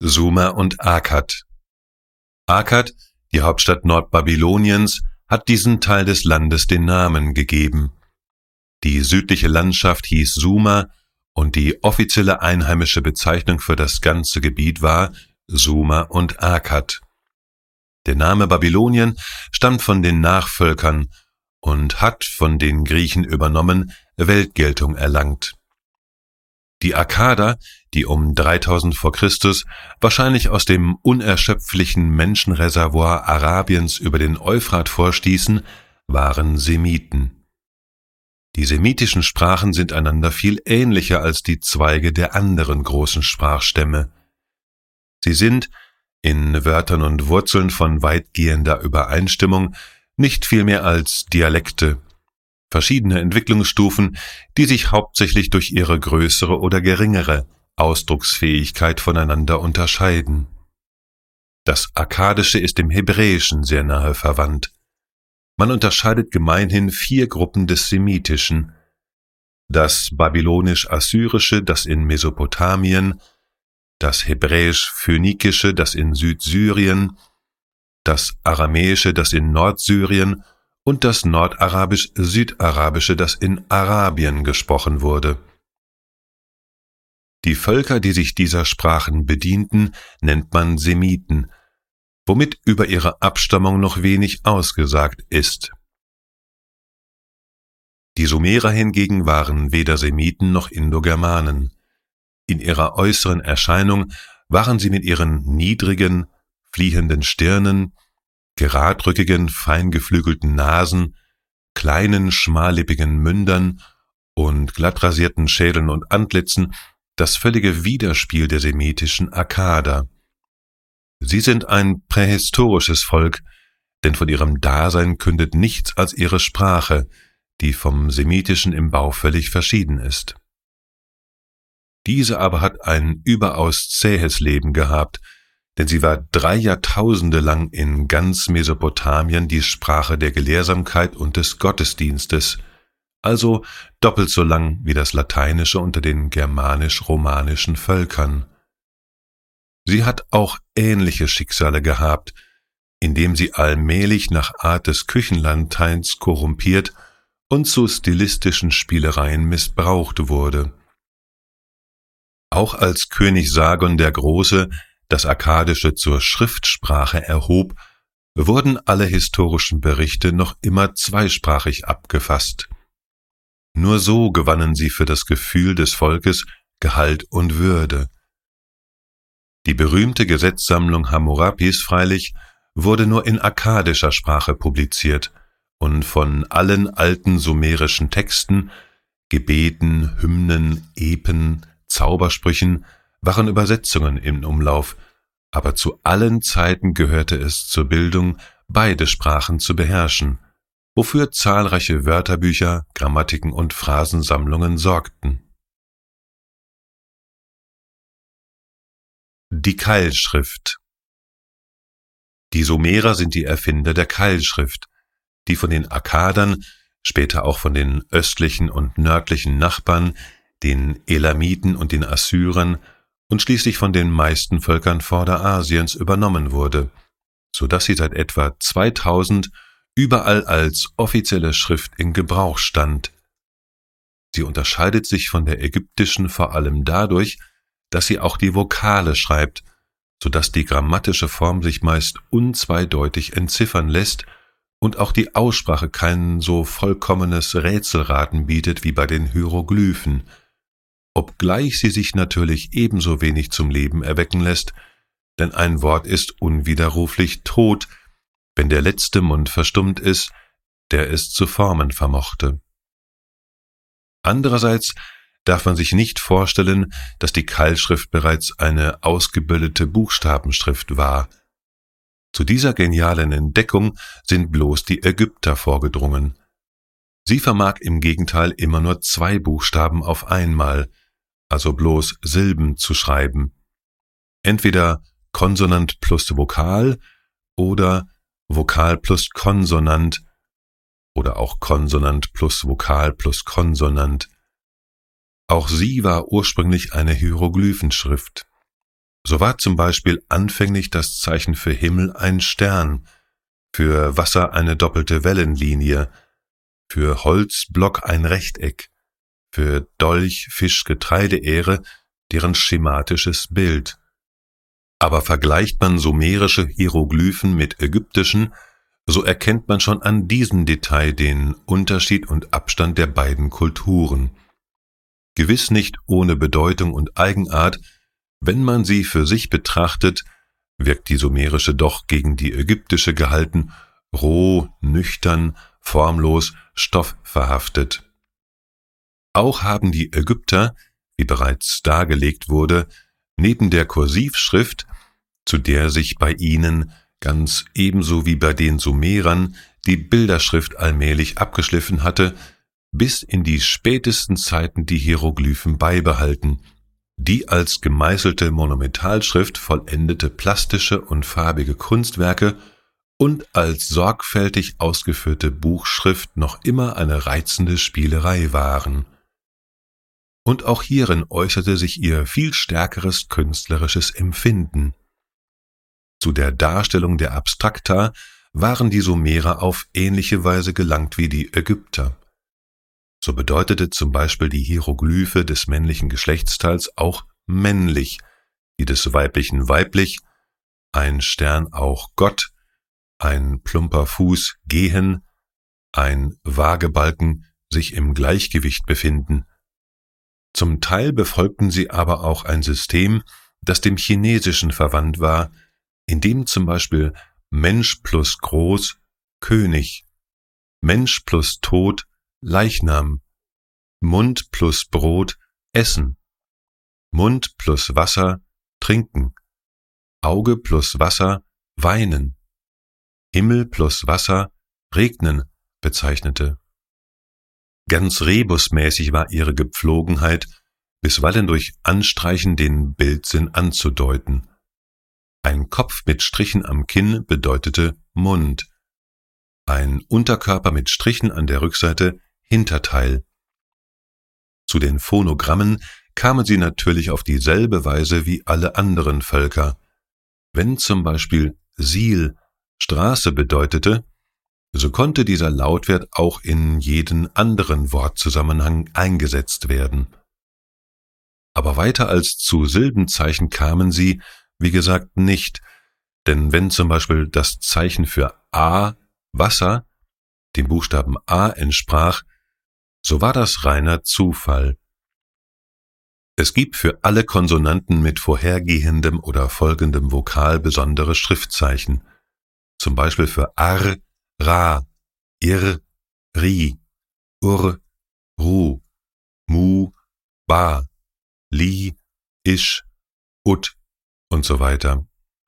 Sumer und Akkad. Akkad, die Hauptstadt Nordbabyloniens, hat diesen Teil des Landes den Namen gegeben. Die südliche Landschaft hieß Sumer und die offizielle einheimische Bezeichnung für das ganze Gebiet war Sumer und Akkad. Der Name Babylonien stammt von den Nachvölkern und hat, von den Griechen übernommen, Weltgeltung erlangt. Die Akkader, die um 3000 vor Christus wahrscheinlich aus dem unerschöpflichen Menschenreservoir Arabiens über den Euphrat vorstießen, waren Semiten. Die semitischen Sprachen sind einander viel ähnlicher als die Zweige der anderen großen Sprachstämme. Sie sind, in Wörtern und Wurzeln von weitgehender Übereinstimmung, nicht viel mehr als Dialekte, verschiedene Entwicklungsstufen, die sich hauptsächlich durch ihre größere oder geringere Ausdrucksfähigkeit voneinander unterscheiden. Das Akkadische ist dem Hebräischen sehr nahe verwandt. Man unterscheidet gemeinhin 4 Gruppen des Semitischen: das Babylonisch-Assyrische, das in Mesopotamien, das Hebräisch-Phönikische, das in Südsyrien, das Aramäische, das in Nordsyrien und das Nordarabisch-Südarabische, das in Arabien gesprochen wurde. Die Völker, die sich dieser Sprachen bedienten, nennt man Semiten, womit über ihre Abstammung noch wenig ausgesagt ist. Die Sumerer hingegen waren weder Semiten noch Indogermanen. In ihrer äußeren Erscheinung waren sie mit ihren niedrigen, fliehenden Stirnen, geradrückigen, feingeflügelten Nasen, kleinen, schmallippigen Mündern und glattrasierten Schädeln und Antlitzen das völlige Widerspiel der semitischen Akkader. Sie sind ein prähistorisches Volk, denn von ihrem Dasein kündet nichts als ihre Sprache, die vom Semitischen im Bau völlig verschieden ist. Diese aber hat ein überaus zähes Leben gehabt, denn sie war 3 Jahrtausende lang in ganz Mesopotamien die Sprache der Gelehrsamkeit und des Gottesdienstes, also doppelt so lang wie das Lateinische unter den germanisch-romanischen Völkern. Sie hat auch ähnliche Schicksale gehabt, indem sie allmählich nach Art des Küchenlateins korrumpiert und zu stilistischen Spielereien missbraucht wurde. Auch als König Sargon der Große das Akkadische zur Schriftsprache erhob, wurden alle historischen Berichte noch immer zweisprachig abgefasst. Nur so gewannen sie für das Gefühl des Volkes Gehalt und Würde. Die berühmte Gesetzsammlung Hammurapis freilich wurde nur in akkadischer Sprache publiziert und von allen alten sumerischen Texten, Gebeten, Hymnen, Epen, Zaubersprüchen waren Übersetzungen im Umlauf, aber zu allen Zeiten gehörte es zur Bildung, beide Sprachen zu beherrschen, wofür zahlreiche Wörterbücher, Grammatiken und Phrasensammlungen sorgten. Die Keilschrift. Die Sumerer sind die Erfinder der Keilschrift, die von den Akkadern, später auch von den östlichen und nördlichen Nachbarn, den Elamiten und den Assyrern und schließlich von den meisten Völkern Vorderasiens übernommen wurde, so dass sie seit etwa 2000 überall als offizielle Schrift in Gebrauch stand. Sie unterscheidet sich von der ägyptischen vor allem dadurch, dass sie auch die Vokale schreibt, so dass die grammatische Form sich meist unzweideutig entziffern lässt und auch die Aussprache kein so vollkommenes Rätselraten bietet wie bei den Hieroglyphen, obgleich sie sich natürlich ebenso wenig zum Leben erwecken lässt, denn ein Wort ist unwiderruflich tot, wenn der letzte Mund verstummt ist, der es zu formen vermochte. Andererseits darf man sich nicht vorstellen, dass die Keilschrift bereits eine ausgebildete Buchstabenschrift war. Zu dieser genialen Entdeckung sind bloß die Ägypter vorgedrungen. Sie vermag im Gegenteil immer nur 2 Buchstaben auf einmal, also bloß Silben zu schreiben. Entweder Konsonant plus Vokal oder Vokal plus Konsonant oder auch Konsonant plus Vokal plus Konsonant. Auch sie war ursprünglich eine Hieroglyphenschrift. So war zum Beispiel anfänglich das Zeichen für Himmel ein Stern, für Wasser eine doppelte Wellenlinie, für Holzblock ein Rechteck, für Dolch, Fisch, Getreideähre deren schematisches Bild. Aber vergleicht man sumerische Hieroglyphen mit ägyptischen, so erkennt man schon an diesem Detail den Unterschied und Abstand der beiden Kulturen. Gewiss nicht ohne Bedeutung und Eigenart, wenn man sie für sich betrachtet, wirkt die sumerische doch gegen die ägyptische gehalten, roh, nüchtern, formlos, stoffverhaftet. Auch haben die Ägypter, wie bereits dargelegt wurde, neben der Kursivschrift, zu der sich bei ihnen ganz ebenso wie bei den Sumerern die Bilderschrift allmählich abgeschliffen hatte, bis in die spätesten Zeiten die Hieroglyphen beibehalten, die als gemeißelte Monumentalschrift vollendete plastische und farbige Kunstwerke und als sorgfältig ausgeführte Buchschrift noch immer eine reizende Spielerei waren. Und auch hierin äußerte sich ihr viel stärkeres künstlerisches Empfinden. Zu der Darstellung der Abstrakta waren die Sumerer auf ähnliche Weise gelangt wie die Ägypter. So bedeutete zum Beispiel die Hieroglyphe des männlichen Geschlechtsteils auch männlich, die des weiblichen weiblich, ein Stern auch Gott, ein plumper Fuß gehen, ein Waagebalken sich im Gleichgewicht befinden. Zum Teil befolgten sie aber auch ein System, das dem Chinesischen verwandt war, in dem zum Beispiel Mensch plus groß König, Mensch plus Tod Leichnam, Mund plus Brot Essen, Mund plus Wasser Trinken, Auge plus Wasser Weinen, Himmel plus Wasser Regnen bezeichnete. Ganz rebusmäßig war ihre Gepflogenheit, bisweilen durch Anstreichen den Bildsinn anzudeuten. Ein Kopf mit Strichen am Kinn bedeutete Mund, ein Unterkörper mit Strichen an der Rückseite Hinterteil. Zu den Phonogrammen kamen sie natürlich auf dieselbe Weise wie alle anderen Völker. Wenn zum Beispiel Siel Straße bedeutete, so konnte dieser Lautwert auch in jeden anderen Wortzusammenhang eingesetzt werden. Aber weiter als zu Silbenzeichen kamen sie, wie gesagt, nicht, denn wenn zum Beispiel das Zeichen für A, Wasser, dem Buchstaben A entsprach, so war das reiner Zufall. Es gibt für alle Konsonanten mit vorhergehendem oder folgendem Vokal besondere Schriftzeichen, zum Beispiel für Ar, Ra, Ir, Ri, Ur, Ru, Mu, Ba, Li, Ish, Ut und so weiter.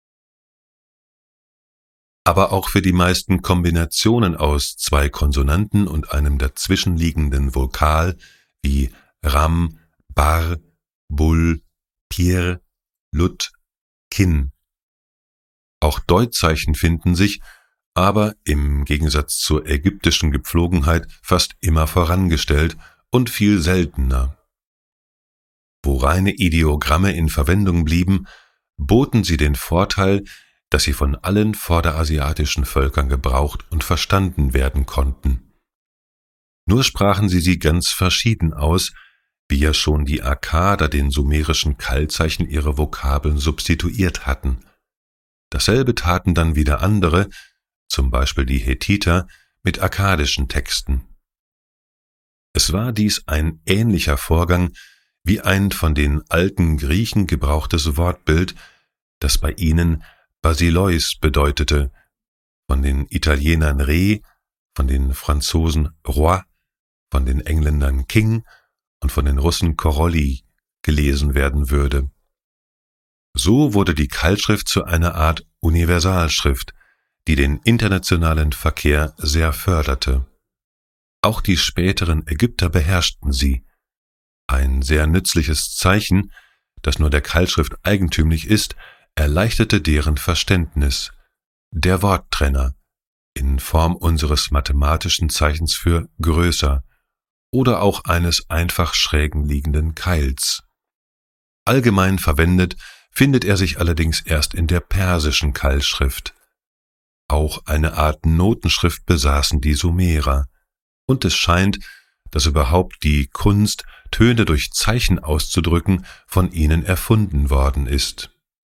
Aber auch für die meisten Kombinationen aus zwei Konsonanten und einem dazwischenliegenden Vokal wie Ram, Bar, Bul, Pir, Lut, Kin. Auch Deutzeichen finden sich, aber im Gegensatz zur ägyptischen Gepflogenheit fast immer vorangestellt und viel seltener. Wo reine Ideogramme in Verwendung blieben, boten sie den Vorteil, dass sie von allen vorderasiatischen Völkern gebraucht und verstanden werden konnten. Nur sprachen sie ganz verschieden aus, wie ja schon die Akkader den sumerischen Keilzeichen ihre Vokabeln substituiert hatten. Dasselbe taten dann wieder andere, zum Beispiel die Hethiter, mit akkadischen Texten. Es war dies ein ähnlicher Vorgang wie ein von den alten Griechen gebrauchtes Wortbild, das bei ihnen Basileus bedeutete, von den Italienern Re, von den Franzosen Roi, von den Engländern King und von den Russen Korolli gelesen werden würde. So wurde die Keilschrift zu einer Art Universalschrift, die den internationalen Verkehr sehr förderte. Auch die späteren Ägypter beherrschten sie. Ein sehr nützliches Zeichen, das nur der Keilschrift eigentümlich ist, erleichterte deren Verständnis. Der Worttrenner, in Form unseres mathematischen Zeichens für größer oder auch eines einfach schrägen liegenden Keils. Allgemein verwendet findet er sich allerdings erst in der persischen Keilschrift. Auch eine Art Notenschrift besaßen die Sumerer, und es scheint, dass überhaupt die Kunst, Töne durch Zeichen auszudrücken, von ihnen erfunden worden ist.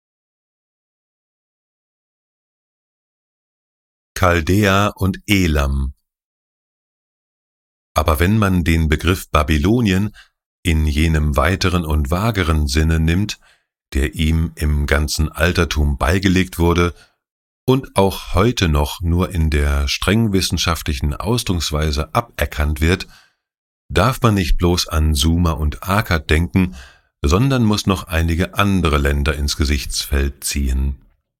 Chaldea und Elam. Aber wenn man den Begriff Babylonien in jenem weiteren und vageren Sinne nimmt, der ihm im ganzen Altertum beigelegt wurde und auch heute noch nur in der streng wissenschaftlichen Ausdrucksweise aberkannt wird, darf man nicht bloß an Sumer und Akkad denken, sondern muss noch einige andere Länder ins Gesichtsfeld ziehen.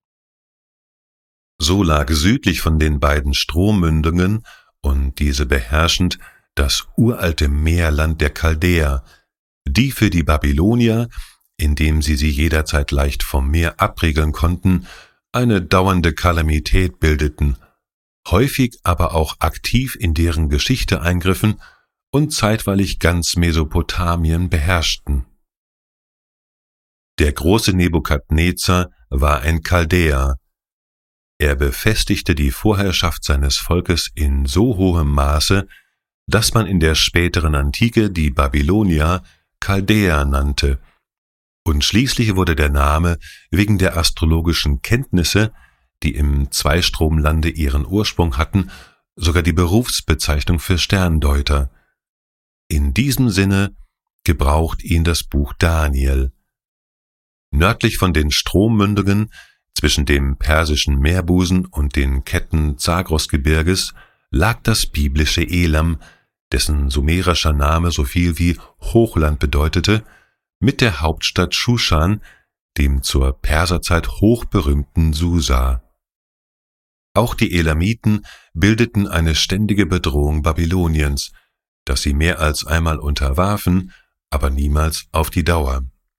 So lag südlich von den beiden Strommündungen und diese beherrschend das uralte Meerland der Chaldäer, die für die Babylonier, indem sie jederzeit leicht vom Meer abriegeln konnten, eine dauernde Kalamität bildeten, häufig aber auch aktiv in deren Geschichte eingriffen und zeitweilig ganz Mesopotamien beherrschten. Der große Nebukadnezar war ein Chaldäer. Er befestigte die Vorherrschaft seines Volkes in so hohem Maße, dass man in der späteren Antike die Babylonier Chaldäer nannte, und schließlich wurde der Name wegen der astrologischen Kenntnisse, die im Zweistromlande ihren Ursprung hatten, sogar die Berufsbezeichnung für Sterndeuter. In diesem Sinne gebraucht ihn das Buch Daniel. Nördlich von den Strommündungen, zwischen dem persischen Meerbusen und den Ketten Zagrosgebirges, lag das biblische Elam, dessen sumerischer Name so viel wie Hochland bedeutete, mit der Hauptstadt Schushan, dem zur Perserzeit hochberühmten Susa. Auch die Elamiten bildeten eine ständige Bedrohung Babyloniens, das sie mehr als einmal unterwarfen, aber niemals auf die Dauer.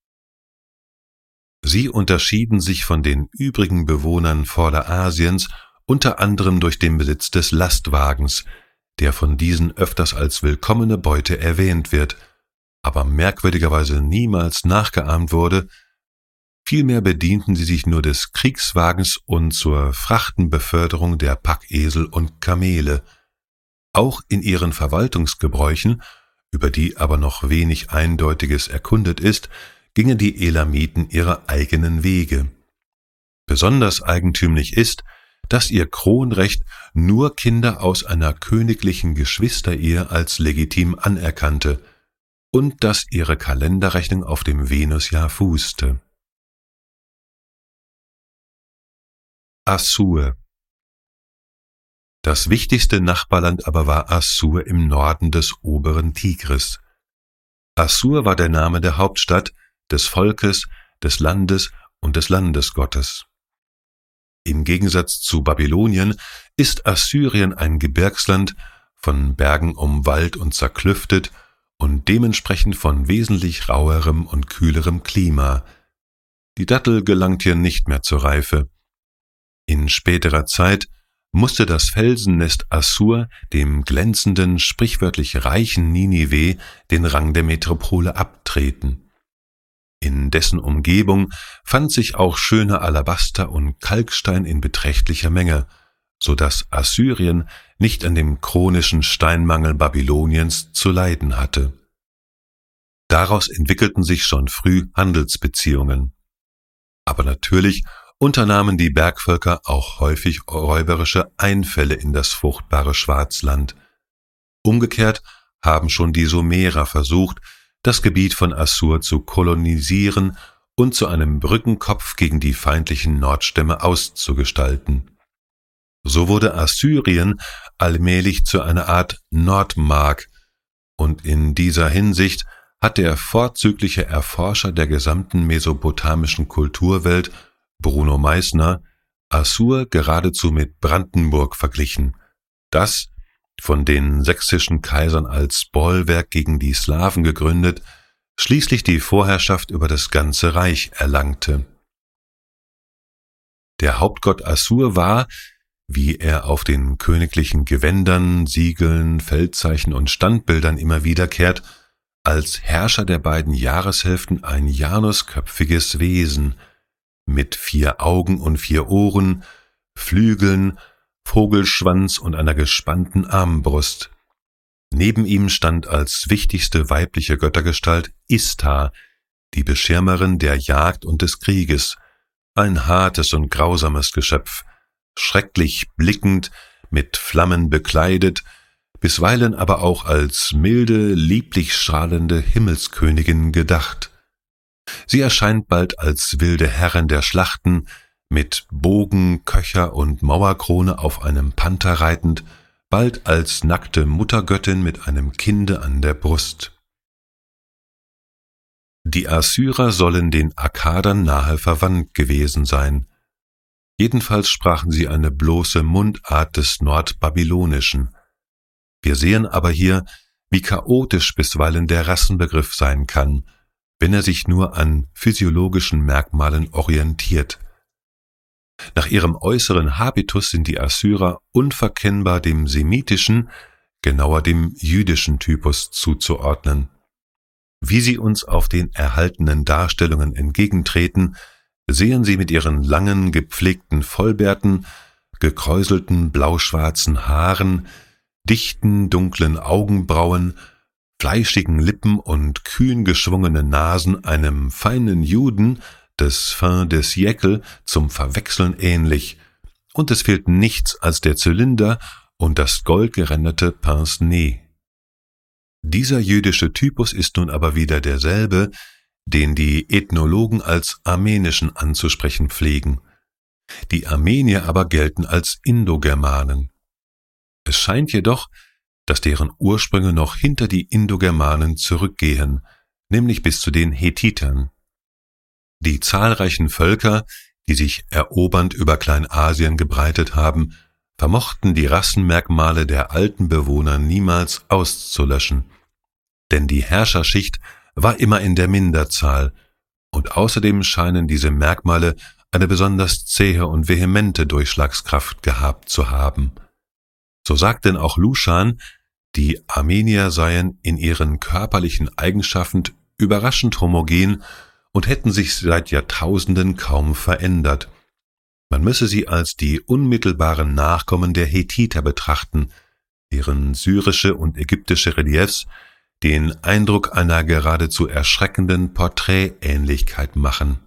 Sie unterschieden sich von den übrigen Bewohnern Vorderasiens unter anderem durch den Besitz des Lastwagens, der von diesen öfters als willkommene Beute erwähnt wird, aber merkwürdigerweise niemals nachgeahmt wurde. Vielmehr bedienten sie sich nur des Kriegswagens und zur Frachtenbeförderung der Packesel und Kamele. Auch in ihren Verwaltungsgebräuchen, über die aber noch wenig Eindeutiges erkundet ist, gingen die Elamiten ihre eigenen Wege. Besonders eigentümlich ist, dass ihr Kronrecht nur Kinder aus einer königlichen Geschwisterehe als legitim anerkannte und dass ihre Kalenderrechnung auf dem Venusjahr fußte. Assur. Das wichtigste Nachbarland aber war Assur im Norden des oberen Tigris. Assur war der Name der Hauptstadt, des Volkes, des Landes und des Landesgottes. Im Gegensatz zu Babylonien ist Assyrien ein Gebirgsland, von Bergen umwallt und zerklüftet und dementsprechend von wesentlich rauerem und kühlerem Klima. Die Dattel gelangt hier nicht mehr zur Reife. In späterer Zeit musste das Felsennest Assur dem glänzenden, sprichwörtlich reichen Ninive den Rang der Metropole abtreten. In dessen Umgebung fand sich auch schöner Alabaster und Kalkstein in beträchtlicher Menge, so dass Assyrien nicht an dem chronischen Steinmangel Babyloniens zu leiden hatte. Daraus entwickelten sich schon früh Handelsbeziehungen. Aber natürlich unternahmen die Bergvölker auch häufig räuberische Einfälle in das fruchtbare Schwarzland. Umgekehrt haben schon die Sumerer versucht, das Gebiet von Assur zu kolonisieren und zu einem Brückenkopf gegen die feindlichen Nordstämme auszugestalten. So wurde Assyrien allmählich zu einer Art Nordmark, und in dieser Hinsicht hat der vorzügliche Erforscher der gesamten mesopotamischen Kulturwelt, Bruno Meissner, Assur geradezu mit Brandenburg verglichen, das, von den sächsischen Kaisern als Bollwerk gegen die Slawen gegründet, schließlich die Vorherrschaft über das ganze Reich erlangte. Der Hauptgott Assur war, wie er auf den königlichen Gewändern, Siegeln, Feldzeichen und Standbildern immer wiederkehrt, als Herrscher der beiden Jahreshälften ein janusköpfiges Wesen, mit 4 Augen und 4 Ohren, Flügeln, Vogelschwanz und einer gespannten Armbrust. Neben ihm stand als wichtigste weibliche Göttergestalt Istar, die Beschirmerin der Jagd und des Krieges, ein hartes und grausames Geschöpf, schrecklich blickend, mit Flammen bekleidet, bisweilen aber auch als milde, lieblich strahlende Himmelskönigin gedacht. Sie erscheint bald als wilde Herrin der Schlachten, mit Bogen, Köcher und Mauerkrone auf einem Panther reitend, bald als nackte Muttergöttin mit einem Kinde an der Brust. Die Assyrer sollen den Akkadern nahe verwandt gewesen sein. Jedenfalls sprachen sie eine bloße Mundart des Nordbabylonischen. Wir sehen aber hier, wie chaotisch bisweilen der Rassenbegriff sein kann, wenn er sich nur an physiologischen Merkmalen orientiert. Nach ihrem äußeren Habitus sind die Assyrer unverkennbar dem semitischen, genauer dem jüdischen Typus zuzuordnen. Wie sie uns auf den erhaltenen Darstellungen entgegentreten, sehen sie mit ihren langen, gepflegten Vollbärten, gekräuselten blauschwarzen Haaren, dichten, dunklen Augenbrauen, fleischigen Lippen und kühn geschwungenen Nasen einem feinen Juden des Fin de siècle zum Verwechseln ähnlich, und es fehlt nichts als der Zylinder und das goldgeränderte Pince-Nez. Dieser jüdische Typus ist nun aber wieder derselbe, den die Ethnologen als armenischen anzusprechen pflegen. Die Armenier aber gelten als Indogermanen. Es scheint jedoch, dass deren Ursprünge noch hinter die Indogermanen zurückgehen, nämlich bis zu den Hethitern. Die zahlreichen Völker, die sich erobernd über Kleinasien gebreitet haben, vermochten die Rassenmerkmale der alten Bewohner niemals auszulöschen. Denn die Herrscherschicht war immer in der Minderzahl, und außerdem scheinen diese Merkmale eine besonders zähe und vehemente Durchschlagskraft gehabt zu haben. So sagt denn auch Luschan, die Armenier seien in ihren körperlichen Eigenschaften überraschend homogen und hätten sich seit Jahrtausenden kaum verändert. Man müsse sie als die unmittelbaren Nachkommen der Hethiter betrachten, deren syrische und ägyptische Reliefs den Eindruck einer geradezu erschreckenden Porträtähnlichkeit machen.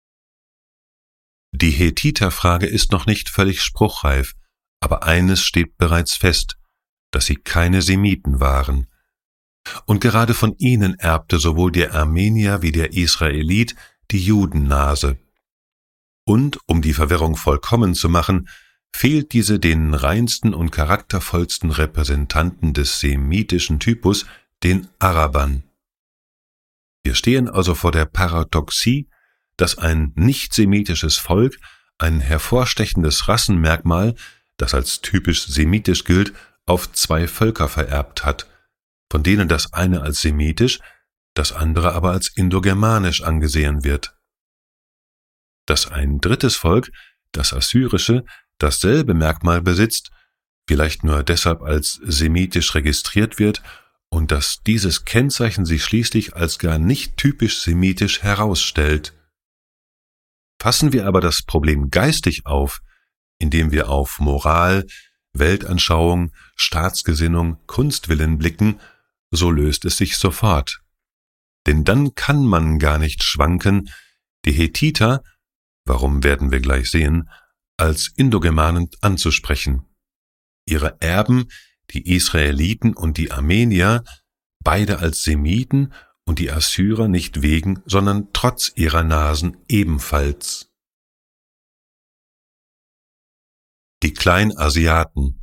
Die Hethiterfrage ist noch nicht völlig spruchreif, aber eines steht bereits fest, dass sie keine Semiten waren. Und gerade von ihnen erbte sowohl der Armenier wie der Israelit die Judennase. Und, um die Verwirrung vollkommen zu machen, fehlt diese den reinsten und charaktervollsten Repräsentanten des semitischen Typus, den Arabern. Wir stehen also vor der Paradoxie, dass ein nicht-semitisches Volk ein hervorstechendes Rassenmerkmal, das als typisch semitisch gilt, auf 2 Völker vererbt hat, von denen das eine als semitisch, das andere aber als indogermanisch angesehen wird. Dass ein drittes Volk, das assyrische, dasselbe Merkmal besitzt, vielleicht nur deshalb als semitisch registriert wird, und dass dieses Kennzeichen sich schließlich als gar nicht typisch semitisch herausstellt. Fassen wir aber das Problem geistig auf, indem wir auf Moral, Weltanschauung, Staatsgesinnung, Kunstwillen blicken, so löst es sich sofort. Denn dann kann man gar nicht schwanken, die Hethiter, warum werden wir gleich sehen, als Indogermanen anzusprechen. Ihre Erben, die Israeliten und die Armenier, beide als Semiten und die Assyrer nicht wegen, sondern trotz ihrer Nasen ebenfalls. Die Kleinasiaten.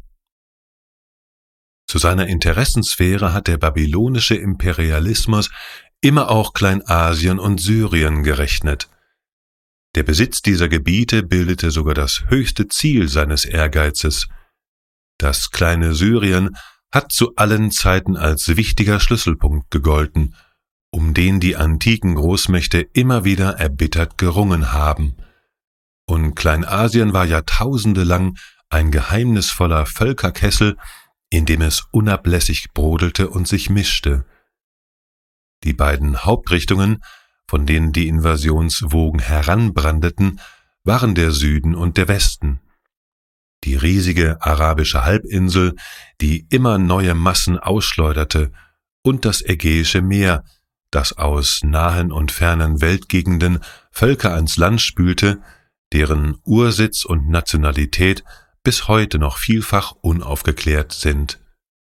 Zu seiner Interessensphäre hat der babylonische Imperialismus immer auch Kleinasien und Syrien gerechnet. Der Besitz dieser Gebiete bildete sogar das höchste Ziel seines Ehrgeizes. Das kleine Syrien hat zu allen Zeiten als wichtiger Schlüsselpunkt gegolten, um den die antiken Großmächte immer wieder erbittert gerungen haben. Und Kleinasien war jahrtausende lang ein geheimnisvoller Völkerkessel, in dem es unablässig brodelte und sich mischte. Die beiden Hauptrichtungen, von denen die Invasionswogen heranbrandeten, waren der Süden und der Westen. Die riesige arabische Halbinsel, die immer neue Massen ausschleuderte, und das Ägäische Meer, das aus nahen und fernen Weltgegenden Völker ans Land spülte, deren Ursitz und Nationalität bis heute noch vielfach unaufgeklärt sind.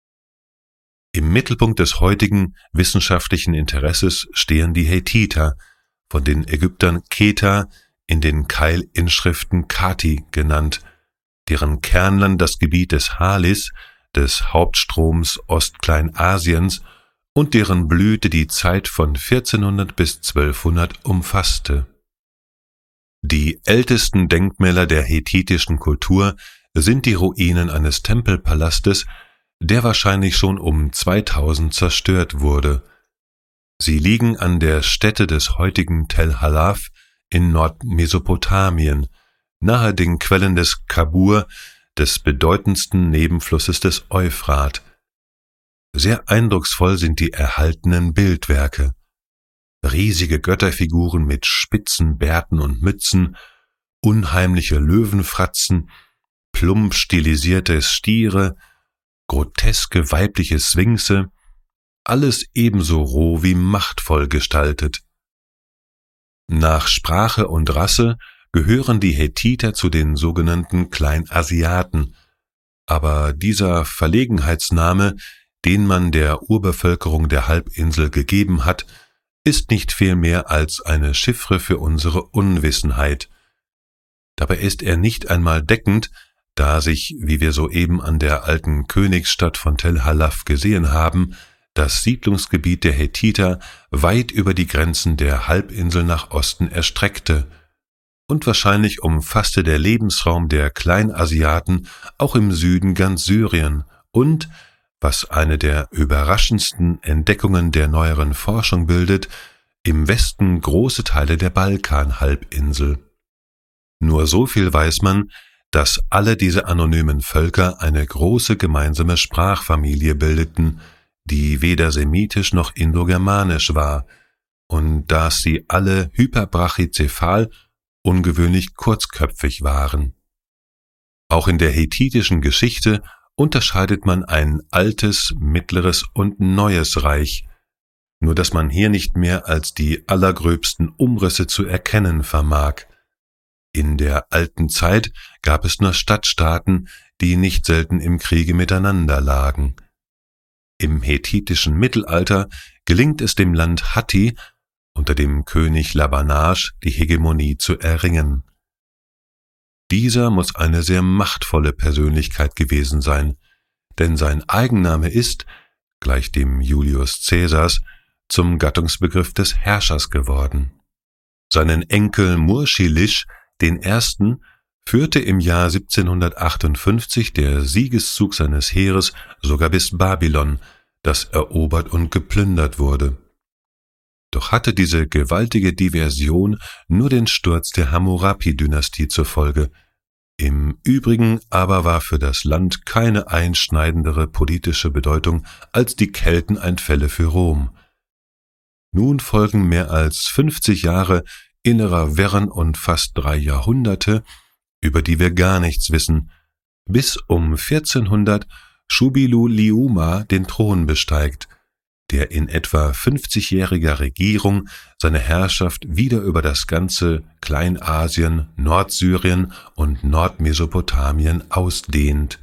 Im Mittelpunkt des heutigen wissenschaftlichen Interesses stehen die Hethiter, von den Ägyptern Kheta, in den Keilinschriften Khati genannt, deren Kernland das Gebiet des Halis, des Hauptstroms Ostkleinasiens, und deren Blüte die Zeit von 1400 bis 1200 umfasste. Die ältesten Denkmäler der hethitischen Kultur sind die Ruinen eines Tempelpalastes, der wahrscheinlich schon um 2000 zerstört wurde. Sie liegen an der Stätte des heutigen Tel Halaf in Nordmesopotamien, nahe den Quellen des Kabur, des bedeutendsten Nebenflusses des Euphrat. Sehr eindrucksvoll sind die erhaltenen Bildwerke. Riesige Götterfiguren mit spitzen Bärten und Mützen, unheimliche Löwenfratzen, plump stilisierte Stiere, groteske weibliche Sphinxe, alles ebenso roh wie machtvoll gestaltet. Nach Sprache und Rasse gehören die Hethiter zu den sogenannten Kleinasiaten, aber dieser Verlegenheitsname, den man der Urbevölkerung der Halbinsel gegeben hat, ist nicht viel mehr als eine Chiffre für unsere Unwissenheit. Dabei ist er nicht einmal deckend, da sich, wie wir soeben an der alten Königsstadt von Tel Halaf gesehen haben, das Siedlungsgebiet der Hethiter weit über die Grenzen der Halbinsel nach Osten erstreckte, und wahrscheinlich umfasste der Lebensraum der Kleinasiaten auch im Süden ganz Syrien und, was eine der überraschendsten Entdeckungen der neueren Forschung bildet, im Westen große Teile der Balkanhalbinsel. Nur so viel weiß man, dass alle diese anonymen Völker eine große gemeinsame Sprachfamilie bildeten, die weder semitisch noch indogermanisch war, und dass sie alle hyperbrachycephal, ungewöhnlich kurzköpfig waren. Auch in der hethitischen Geschichte unterscheidet man ein altes, mittleres und neues Reich, nur dass man hier nicht mehr als die allergröbsten Umrisse zu erkennen vermag. In der alten Zeit gab es nur Stadtstaaten, die nicht selten im Kriege miteinander lagen. Im hethitischen Mittelalter gelingt es dem Land Hatti, unter dem König Labanage die Hegemonie zu erringen. Dieser muss eine sehr machtvolle Persönlichkeit gewesen sein, denn sein Eigenname ist, gleich dem Julius Caesars, zum Gattungsbegriff des Herrschers geworden. Seinen Enkel Murschilish I. führte im Jahr 1758 der Siegeszug seines Heeres sogar bis Babylon, das erobert und geplündert wurde. Doch hatte diese gewaltige Diversion nur den Sturz der Hammurapi-Dynastie zur Folge. Im Übrigen aber war für das Land keine einschneidendere politische Bedeutung als die Kelteneinfälle für Rom. Nun folgen mehr als 50 Jahre innerer Wirren und fast 3 Jahrhunderte, über die wir gar nichts wissen, bis um 1400 Shubilu-Liuma den Thron besteigt, der in etwa 50-jähriger Regierung seine Herrschaft wieder über das ganze Kleinasien, Nordsyrien und Nordmesopotamien ausdehnt.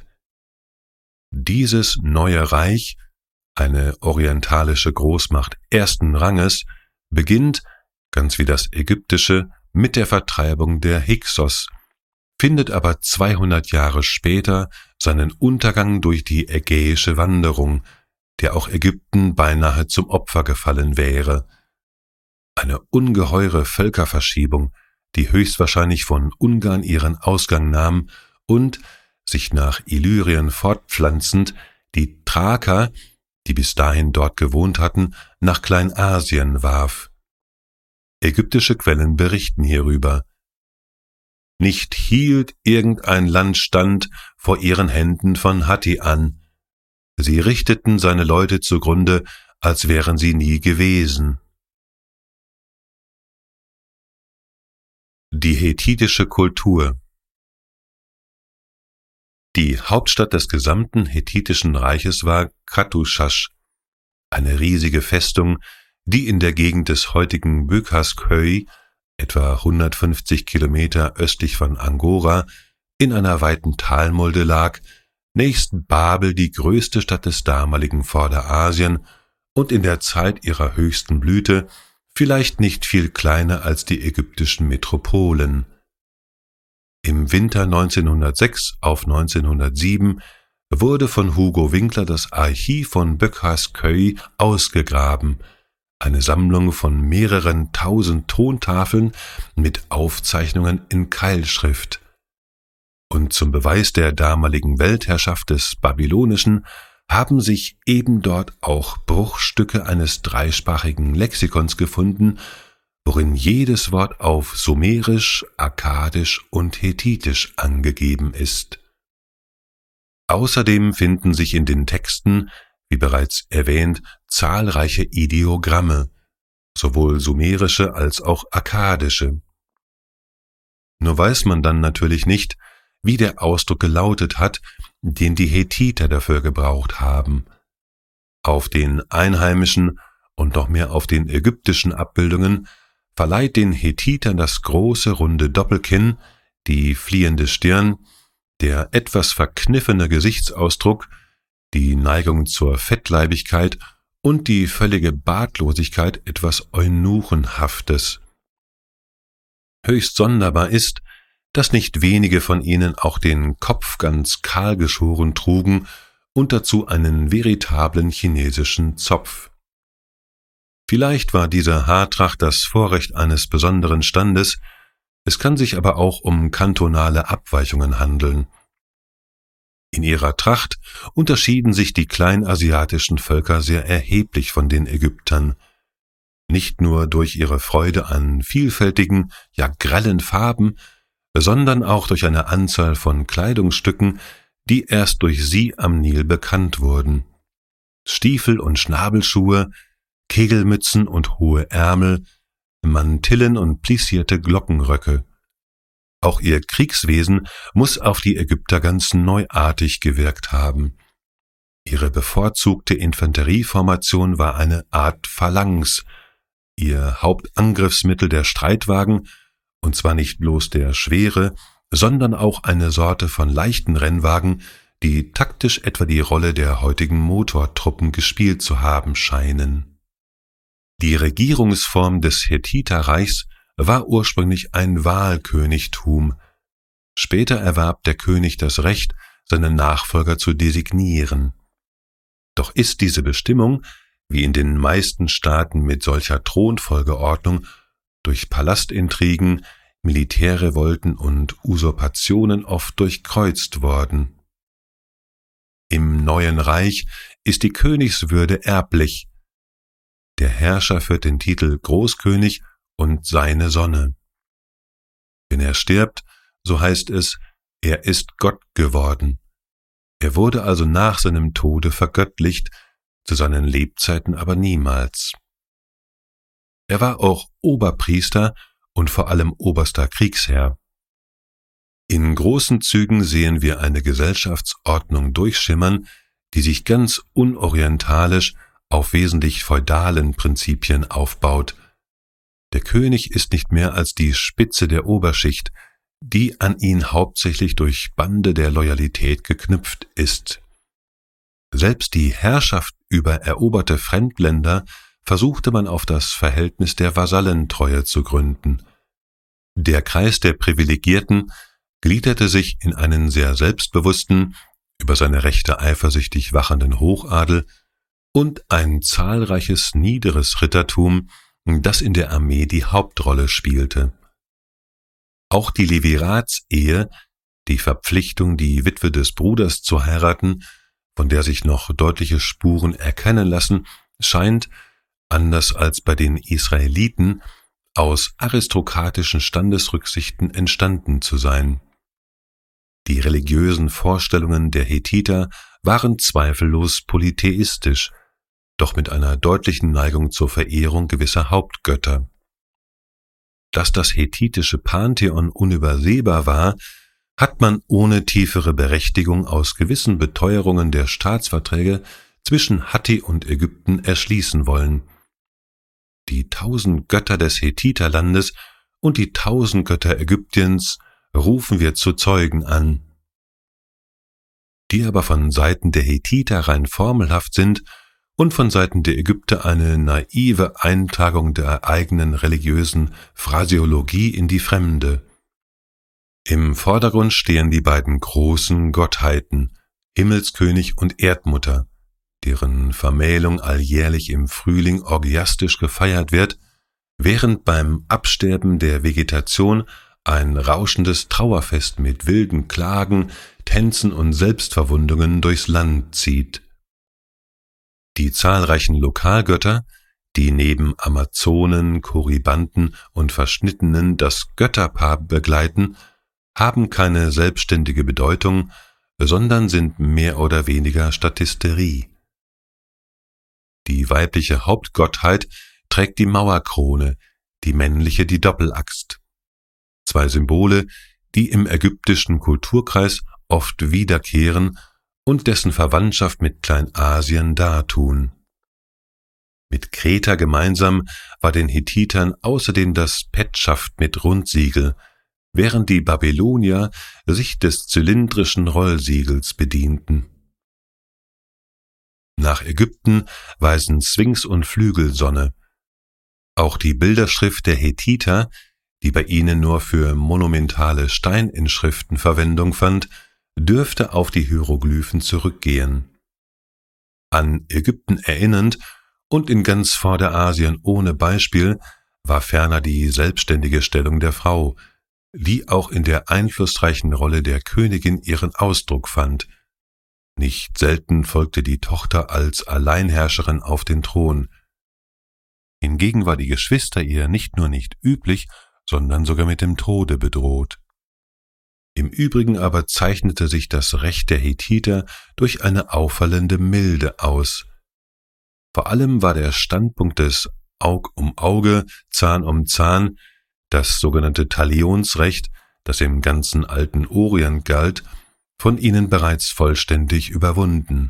Dieses neue Reich, eine orientalische Großmacht ersten Ranges, beginnt, ganz wie das ägyptische, mit der Vertreibung der Hyksos, findet aber 200 Jahre später seinen Untergang durch die ägäische Wanderung, der auch Ägypten beinahe zum Opfer gefallen wäre. Eine ungeheure Völkerverschiebung, die höchstwahrscheinlich von Ungarn ihren Ausgang nahm und, sich nach Illyrien fortpflanzend, die Thraker, die bis dahin dort gewohnt hatten, nach Kleinasien warf. Ägyptische Quellen berichten hierüber. Nicht hielt irgendein Land stand vor ihren Händen von Hatti an. Sie richteten seine Leute zugrunde, als wären sie nie gewesen. Die hethitische Kultur. Die Hauptstadt des gesamten hethitischen Reiches war Qatushasht, eine riesige Festung, die in der Gegend des heutigen Büqazköy, etwa 150 Kilometer östlich von Angora, in einer weiten Talmulde lag, nächst Babel die größte Stadt des damaligen Vorderasien und in der Zeit ihrer höchsten Blüte vielleicht nicht viel kleiner als die ägyptischen Metropolen. Im Winter 1906 auf 1907 wurde von Hugo Winkler das Archiv von Büqazköy ausgegraben, eine Sammlung von mehreren tausend Tontafeln mit Aufzeichnungen in Keilschrift. Und zum Beweis der damaligen Weltherrschaft des Babylonischen haben sich eben dort auch Bruchstücke eines dreisprachigen Lexikons gefunden, worin jedes Wort auf Sumerisch, Akkadisch und Hethitisch angegeben ist. Außerdem finden sich in den Texten, wie bereits erwähnt, zahlreiche Ideogramme, sowohl sumerische als auch akkadische. Nur weiß man dann natürlich nicht, wie der Ausdruck gelautet hat, den die Hethiter dafür gebraucht haben. Auf den einheimischen und noch mehr auf den ägyptischen Abbildungen verleiht den Hethitern das große runde Doppelkinn, die fliehende Stirn, der etwas verkniffene Gesichtsausdruck, die Neigung zur Fettleibigkeit und die völlige Bartlosigkeit etwas Eunuchenhaftes. Höchst sonderbar ist, dass nicht wenige von ihnen auch den Kopf ganz kahl geschoren trugen und dazu einen veritablen chinesischen Zopf. Vielleicht war diese Haartracht das Vorrecht eines besonderen Standes, es kann sich aber auch um kantonale Abweichungen handeln. In ihrer Tracht unterschieden sich die kleinasiatischen Völker sehr erheblich von den Ägyptern, nicht nur durch ihre Freude an vielfältigen, ja grellen Farben, sondern auch durch eine Anzahl von Kleidungsstücken, die erst durch sie am Nil bekannt wurden. Stiefel und Schnabelschuhe, Kegelmützen und hohe Ärmel, Mantillen und plissierte Glockenröcke. Auch ihr Kriegswesen muss auf die Ägypter ganz neuartig gewirkt haben. Ihre bevorzugte Infanterieformation war eine Art Phalanx, ihr Hauptangriffsmittel der Streitwagen, und zwar nicht bloß der schwere, sondern auch eine Sorte von leichten Rennwagen, die taktisch etwa die Rolle der heutigen Motortruppen gespielt zu haben scheinen. Die Regierungsform des Hethiterreichs war ursprünglich ein Wahlkönigtum. Später erwarb der König das Recht, seine Nachfolger zu designieren. Doch ist diese Bestimmung, wie in den meisten Staaten mit solcher Thronfolgeordnung, durch Palastintrigen, Militärrevolten und Usurpationen oft durchkreuzt worden. Im neuen Reich ist die Königswürde erblich. Der Herrscher führt den Titel Großkönig und seine Sonne. Wenn er stirbt, so heißt es, er ist Gott geworden. Er wurde also nach seinem Tode vergöttlicht, zu seinen Lebzeiten aber niemals. Er war auch Oberpriester und vor allem oberster Kriegsherr. In großen Zügen sehen wir eine Gesellschaftsordnung durchschimmern, die sich ganz unorientalisch auf wesentlich feudalen Prinzipien aufbaut. Der König ist nicht mehr als die Spitze der Oberschicht, die an ihn hauptsächlich durch Bande der Loyalität geknüpft ist. Selbst die Herrschaft über eroberte Fremdländer versuchte man auf das Verhältnis der Vasallentreue zu gründen. Der Kreis der Privilegierten gliederte sich in einen sehr selbstbewussten, über seine Rechte eifersüchtig wachenden Hochadel und ein zahlreiches niederes Rittertum, das in der Armee die Hauptrolle spielte. Auch die Leviratsehe, die Verpflichtung, die Witwe des Bruders zu heiraten, von der sich noch deutliche Spuren erkennen lassen, scheint, anders als bei den Israeliten, aus aristokratischen Standesrücksichten entstanden zu sein. Die religiösen Vorstellungen der Hethiter waren zweifellos polytheistisch, doch mit einer deutlichen Neigung zur Verehrung gewisser Hauptgötter. dass das hethitische Pantheon unübersehbar war, hat man ohne tiefere Berechtigung aus gewissen Beteuerungen der Staatsverträge zwischen Hatti und Ägypten erschließen wollen. Die 1000 Götter des Hethiterlandes und die 1000 Götter Ägyptiens rufen wir zu Zeugen an, die aber von Seiten der Hethiter rein formelhaft sind und von Seiten der Ägypter eine naive Eintragung der eigenen religiösen Phraseologie in die Fremde. Im Vordergrund stehen die beiden großen Gottheiten, Himmelskönig und Erdmutter, deren Vermählung alljährlich im Frühling orgiastisch gefeiert wird, während beim Absterben der Vegetation ein rauschendes Trauerfest mit wilden Klagen, Tänzen und Selbstverwundungen durchs Land zieht. Die zahlreichen Lokalgötter, die neben Amazonen, Korybanten und Verschnittenen das Götterpaar begleiten, haben keine selbstständige Bedeutung, sondern sind mehr oder weniger Statisterie. Die weibliche Hauptgottheit trägt die Mauerkrone, die männliche die Doppelaxt. 2 Symbole, die im ägyptischen Kulturkreis oft wiederkehren und dessen Verwandtschaft mit Kleinasien dartun. Mit Kreta gemeinsam war den Hethitern außerdem das Petschaft mit Rundsiegel, während die Babylonier sich des zylindrischen Rollsiegels bedienten. Nach Ägypten weisen Sphinx und Flügelsonne. Auch die Bilderschrift der Hethiter, die bei ihnen nur für monumentale Steininschriften Verwendung fand, dürfte auf die Hieroglyphen zurückgehen. An Ägypten erinnernd und in ganz Vorderasien ohne Beispiel war ferner die selbstständige Stellung der Frau, die auch in der einflussreichen Rolle der Königin ihren Ausdruck fand. Nicht selten folgte die Tochter als Alleinherrscherin auf den Thron. Hingegen war die Geschwister ihr nicht nur nicht üblich, sondern sogar mit dem Tode bedroht. Im Übrigen aber zeichnete sich das Recht der Hethiter durch eine auffallende Milde aus. Vor allem war der Standpunkt des Aug um Auge, Zahn um Zahn, das sogenannte Talionsrecht, das im ganzen alten Orient galt, von ihnen bereits vollständig überwunden.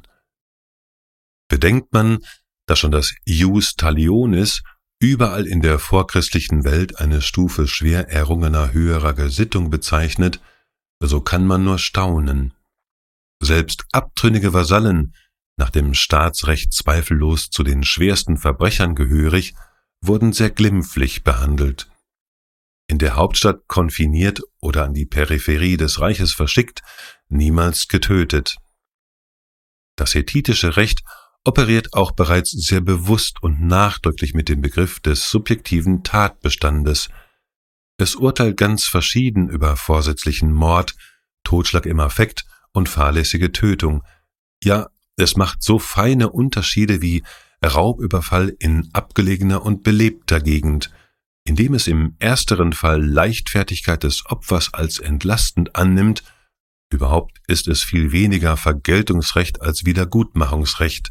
Bedenkt man, dass schon das Ius Talionis überall in der vorchristlichen Welt eine Stufe schwer errungener höherer Gesittung bezeichnet, so kann man nur staunen. Selbst abtrünnige Vasallen, nach dem Staatsrecht zweifellos zu den schwersten Verbrechern gehörig, wurden sehr glimpflich behandelt. In der Hauptstadt konfiniert oder an die Peripherie des Reiches verschickt, niemals getötet. Das hethitische Recht operiert auch bereits sehr bewusst und nachdrücklich mit dem Begriff des subjektiven Tatbestandes. Es urteilt ganz verschieden über vorsätzlichen Mord, Totschlag im Affekt und fahrlässige Tötung. Ja, es macht so feine Unterschiede wie Raubüberfall in abgelegener und belebter Gegend, indem es im ersteren Fall Leichtfertigkeit des Opfers als entlastend annimmt. Überhaupt ist es viel weniger Vergeltungsrecht als Wiedergutmachungsrecht.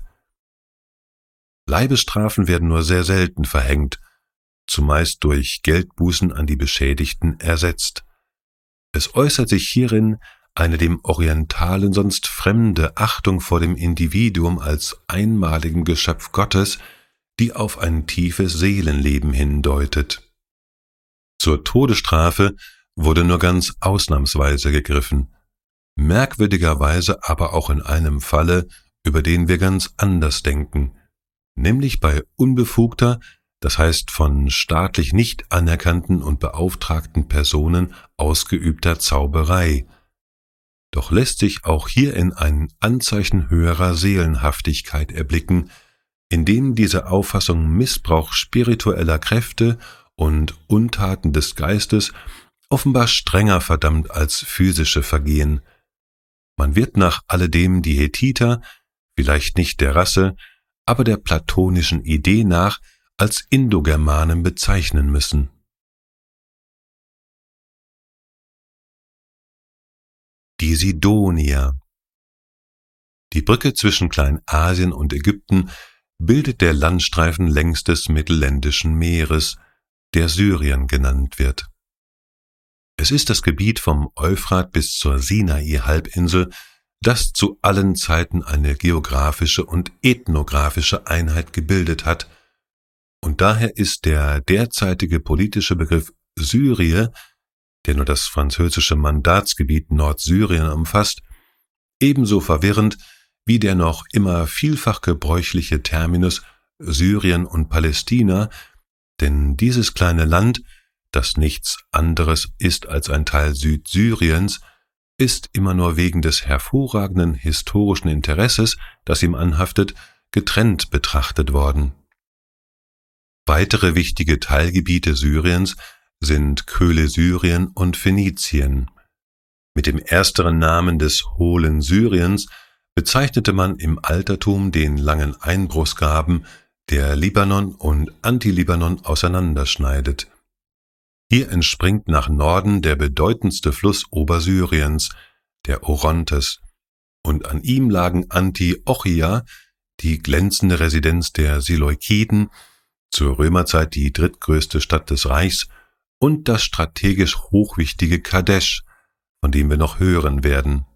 Leibesstrafen werden nur sehr selten verhängt, zumeist durch Geldbußen an die Beschädigten ersetzt. Es äußert sich hierin eine dem Orientalen sonst fremde Achtung vor dem Individuum als einmaligen Geschöpf Gottes, die auf ein tiefes Seelenleben hindeutet. Zur Todesstrafe wurde nur ganz ausnahmsweise gegriffen, merkwürdigerweise aber auch in einem Falle, über den wir ganz anders denken, nämlich bei unbefugter, das heißt von staatlich nicht anerkannten und beauftragten Personen ausgeübter Zauberei. Doch lässt sich auch hierin ein Anzeichen höherer Seelenhaftigkeit erblicken, indem diese Auffassung Missbrauch spiritueller Kräfte und Untaten des Geistes offenbar strenger verdammt als physische Vergehen. Man wird nach alledem die Hethiter, vielleicht nicht der Rasse, aber der platonischen Idee nach, als Indogermanen bezeichnen müssen. Die Sidonier. Die Brücke zwischen Kleinasien und Ägypten bildet der Landstreifen längs des Mittelländischen Meeres, der Syrien genannt wird. Es ist das Gebiet vom Euphrat bis zur Sinai-Halbinsel, das zu allen Zeiten eine geografische und ethnografische Einheit gebildet hat, und daher ist der derzeitige politische Begriff Syrie, der nur das französische Mandatsgebiet Nordsyrien umfasst, ebenso verwirrend wie der noch immer vielfach gebräuchliche Terminus Syrien und Palästina, denn dieses kleine Land, das nichts anderes ist als ein Teil Südsyriens, ist immer nur wegen des hervorragenden historischen Interesses, das ihm anhaftet, getrennt betrachtet worden. Weitere wichtige Teilgebiete Syriens sind Köhle-Syrien und Phönizien. Mit dem ersteren Namen des hohlen Syriens bezeichnete man im Altertum den langen Einbruchsgraben, der Libanon und Antilibanon auseinanderschneidet. Hier entspringt nach Norden der bedeutendste Fluss Obersyriens, der Orontes, und an ihm lagen Antiochia, die glänzende Residenz der Seleukiden, zur Römerzeit die drittgrößte Stadt des Reichs, und das strategisch hochwichtige Kadesh, von dem wir noch hören werden.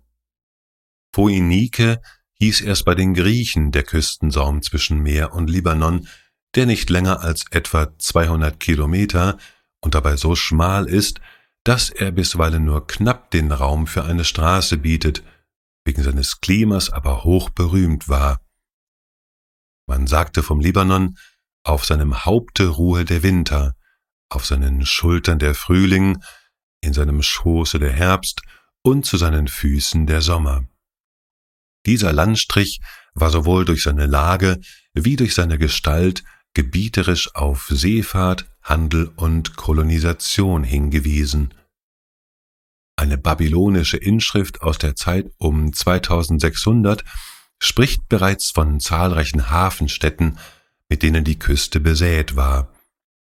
Phoinike hieß erst bei den Griechen der Küstensaum zwischen Meer und Libanon, der nicht länger als etwa 200 Kilometer und dabei so schmal ist, dass er bisweilen nur knapp den Raum für eine Straße bietet, wegen seines Klimas aber hoch berühmt war. Man sagte vom Libanon, auf seinem Haupte ruhe der Winter, auf seinen Schultern der Frühling, in seinem Schoße der Herbst und zu seinen Füßen der Sommer. Dieser Landstrich war sowohl durch seine Lage wie durch seine Gestalt gebieterisch auf Seefahrt, Handel und Kolonisation hingewiesen. Eine babylonische Inschrift aus der Zeit um 2600 spricht bereits von zahlreichen Hafenstädten, mit denen die Küste besät war.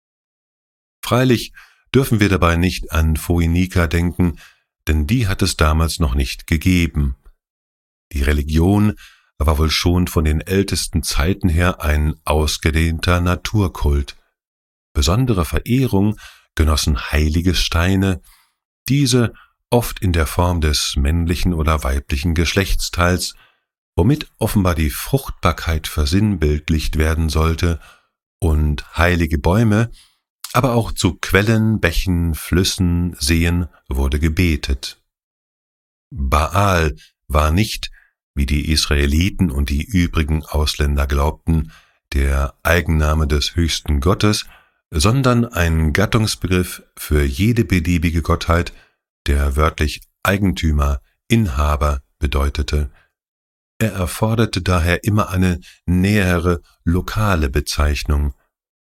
Freilich dürfen wir dabei nicht an Phoeniker denken, denn die hat es damals noch nicht gegeben. Die Religion war wohl schon von den ältesten Zeiten her ein ausgedehnter Naturkult. Besondere Verehrung genossen heilige Steine, diese oft in der Form des männlichen oder weiblichen Geschlechtsteils, womit offenbar die Fruchtbarkeit versinnbildlicht werden sollte, und heilige Bäume, aber auch zu Quellen, Bächen, Flüssen, Seen wurde gebetet. Baal war nicht, wie die Israeliten und die übrigen Ausländer glaubten, der Eigenname des höchsten Gottes, sondern ein Gattungsbegriff für jede beliebige Gottheit, der wörtlich Eigentümer, Inhaber bedeutete. Er erforderte daher immer eine nähere, lokale Bezeichnung.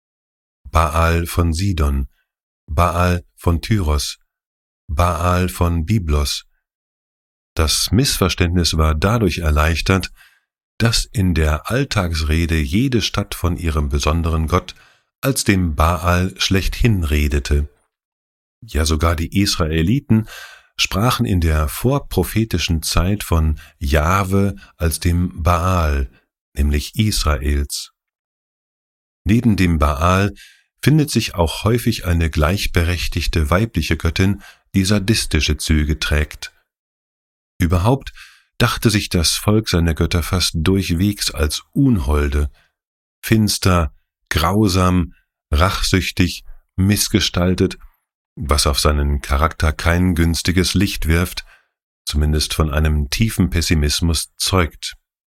Baal von Sidon, Baal von Tyros, Baal von Byblos. Das Missverständnis war dadurch erleichtert, dass in der Alltagsrede jede Stadt von ihrem besonderen Gott als dem Baal schlechthin redete. Ja, sogar die Israeliten sprachen in der vorprophetischen Zeit von Jahwe als dem Baal, nämlich Israels. Neben dem Baal findet sich auch häufig eine gleichberechtigte weibliche Göttin, die sadistische Züge trägt. Überhaupt dachte sich das Volk seiner Götter fast durchwegs als Unholde, finster, grausam, rachsüchtig, missgestaltet, was auf seinen Charakter kein günstiges Licht wirft, zumindest von einem tiefen Pessimismus zeugt.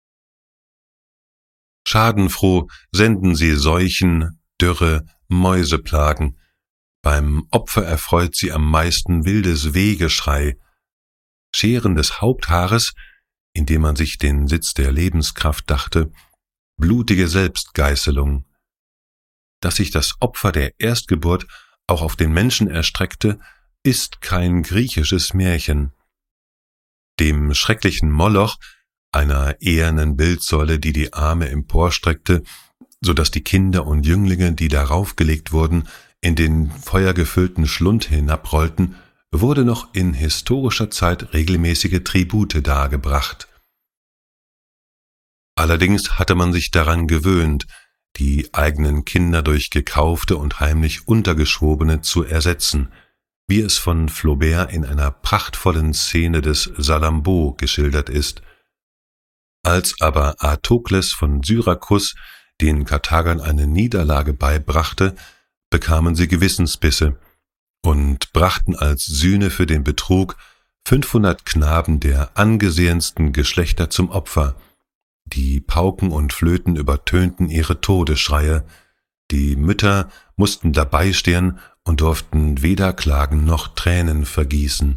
Schadenfroh senden sie Seuchen, Dürre, Mäuseplagen. Beim Opfer erfreut sie am meisten wildes Wehgeschrei. Scheren des Haupthaares, indem man sich den Sitz der Lebenskraft dachte, blutige Selbstgeißelung. Dass sich das Opfer der Erstgeburt auch auf den Menschen erstreckte, ist kein griechisches Märchen. Dem schrecklichen Moloch, einer ehernen Bildsäule, die die Arme emporstreckte, so dass die Kinder und Jünglinge, die darauf gelegt wurden, in den feuergefüllten Schlund hinabrollten, wurde noch in historischer Zeit regelmäßige Tribute dargebracht. Allerdings hatte man sich daran gewöhnt, die eigenen Kinder durch gekaufte und heimlich untergeschobene zu ersetzen, wie es von Flaubert in einer prachtvollen Szene des Salammbô geschildert ist. Als aber Artokles von Syrakus den Karthagern eine Niederlage beibrachte, bekamen sie Gewissensbisse und brachten als Sühne für den Betrug 500 Knaben der angesehensten Geschlechter zum Opfer. Die Pauken und Flöten übertönten ihre Todesschreie, die Mütter mussten dabei stehen und durften weder klagen noch Tränen vergießen.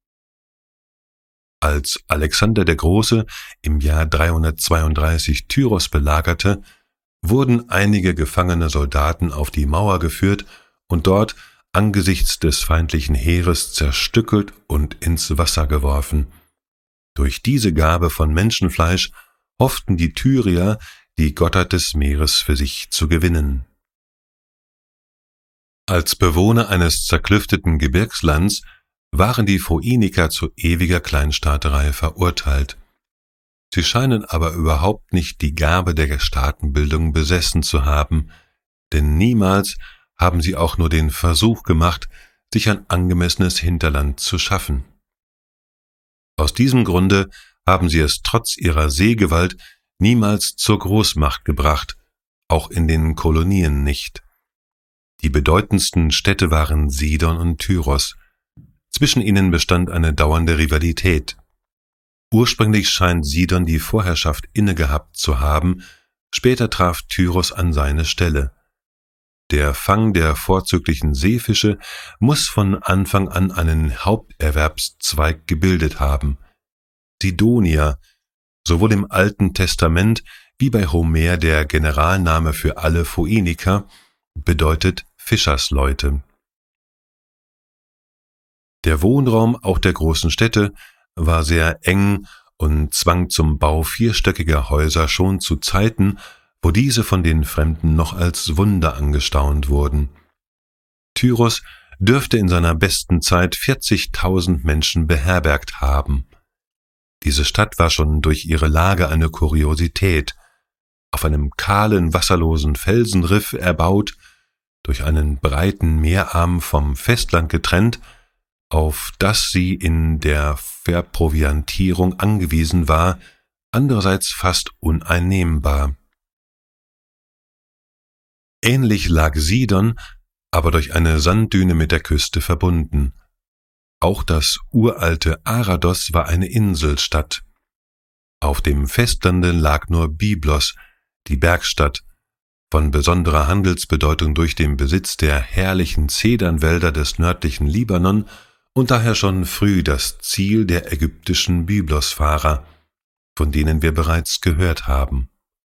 Als Alexander der Große im Jahr 332 Tyros belagerte, wurden einige gefangene Soldaten auf die Mauer geführt und dort angesichts des feindlichen Heeres zerstückelt und ins Wasser geworfen. Durch diese Gabe von Menschenfleisch hofften die Tyrier, die Gottheit des Meeres für sich zu gewinnen. Als Bewohner eines zerklüfteten Gebirgslands waren die Phoeniker zu ewiger Kleinstaaterei verurteilt. Sie scheinen aber überhaupt nicht die Gabe der Staatenbildung besessen zu haben, denn niemals haben sie auch nur den Versuch gemacht, sich ein angemessenes Hinterland zu schaffen. Aus diesem Grunde haben sie es trotz ihrer Seegewalt niemals zur Großmacht gebracht, auch in den Kolonien nicht. Die bedeutendsten Städte waren Sidon und Tyros. Zwischen ihnen bestand eine dauernde Rivalität. Ursprünglich scheint Sidon die Vorherrschaft innegehabt zu haben, später traf Tyros an seine Stelle. Der Fang der vorzüglichen Seefische muss von Anfang an einen Haupterwerbszweig gebildet haben. Sidonier, sowohl im Alten Testament wie bei Homer der Generalname für alle Phoeniker, bedeutet Fischersleute. Der Wohnraum auch der großen Städte war sehr eng und zwang zum Bau vierstöckiger Häuser schon zu Zeiten, wo diese von den Fremden noch als Wunder angestaunt wurden. Tyros dürfte in seiner besten Zeit 40.000 Menschen beherbergt haben. Diese Stadt war schon durch ihre Lage eine Kuriosität. Auf einem kahlen, wasserlosen Felsenriff erbaut, durch einen breiten Meerarm vom Festland getrennt, auf das sie in der Verproviantierung angewiesen war, andererseits fast uneinnehmbar. Ähnlich lag Sidon, aber durch eine Sanddüne mit der Küste verbunden. Auch das uralte Arados war eine Inselstadt. Auf dem Festlande lag nur Byblos, die Bergstadt, von besonderer Handelsbedeutung durch den Besitz der herrlichen Zedernwälder des nördlichen Libanon und daher schon früh das Ziel der ägyptischen Byblosfahrer, von denen wir bereits gehört haben.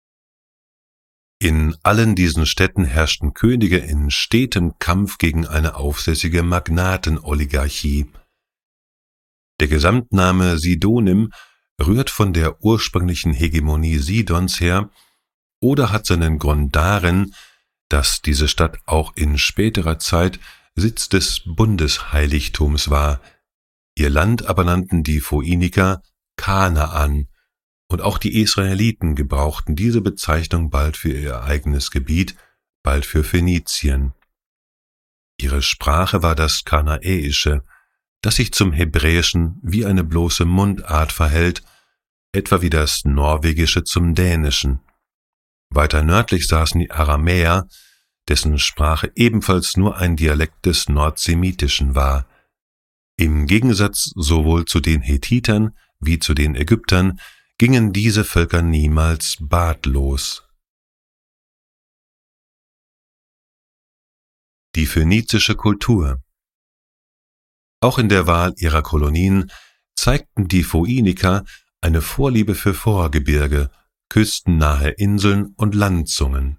In allen diesen Städten herrschten Könige in stetem Kampf gegen eine aufsässige Magnatenoligarchie. Der Gesamtname Sidonim rührt von der ursprünglichen Hegemonie Sidons her oder hat seinen Grund darin, dass diese Stadt auch in späterer Zeit Sitz des Bundesheiligtums war. Ihr Land aber nannten die Phoeniker Kanaan, und auch die Israeliten gebrauchten diese Bezeichnung bald für ihr eigenes Gebiet, bald für Phönizien. Ihre Sprache war das Kananäische, das sich zum Hebräischen wie eine bloße Mundart verhält, etwa wie das Norwegische zum Dänischen. Weiter nördlich saßen die Aramäer, dessen Sprache ebenfalls nur ein Dialekt des Nordsemitischen war. Im Gegensatz sowohl zu den Hethitern wie zu den Ägyptern gingen diese Völker niemals bartlos. Die phönizische Kultur. Auch in der Wahl ihrer Kolonien zeigten die Phoeniker eine Vorliebe für Vorgebirge, küstennahe Inseln und Landzungen.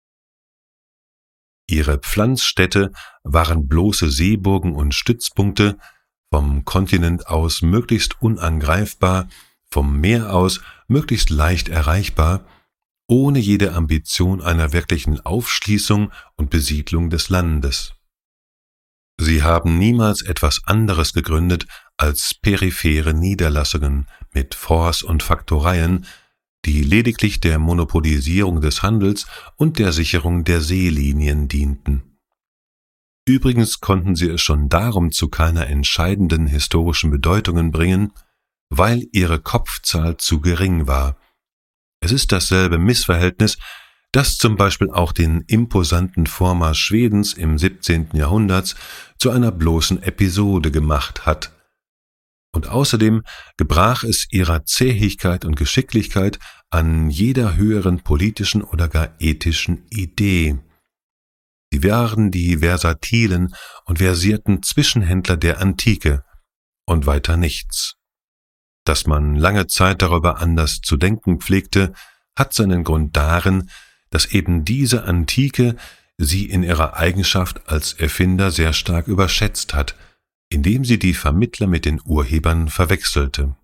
Ihre Pflanzstädte waren bloße Seeburgen und Stützpunkte, vom Kontinent aus möglichst unangreifbar, vom Meer aus möglichst leicht erreichbar, ohne jede Ambition einer wirklichen Aufschließung und Besiedlung des Landes. Sie haben niemals etwas anderes gegründet als periphere Niederlassungen mit Forts und Faktoreien, die lediglich der Monopolisierung des Handels und der Sicherung der Seelinien dienten. Übrigens konnten sie es schon darum zu keiner entscheidenden historischen Bedeutungen bringen, weil ihre Kopfzahl zu gering war. Es ist dasselbe Missverhältnis, das zum Beispiel auch den imposanten Vormarsch Schwedens im 17. Jahrhundert zu einer bloßen Episode gemacht hat. Und außerdem gebrach es ihrer Zähigkeit und Geschicklichkeit an jeder höheren politischen oder gar ethischen Idee. Sie waren die versatilen und versierten Zwischenhändler der Antike und weiter nichts. Dass man lange Zeit darüber anders zu denken pflegte, hat seinen Grund darin, dass eben diese Antike sie in ihrer Eigenschaft als Erfinder sehr stark überschätzt hat, indem sie die Vermittler mit den Urhebern verwechselte.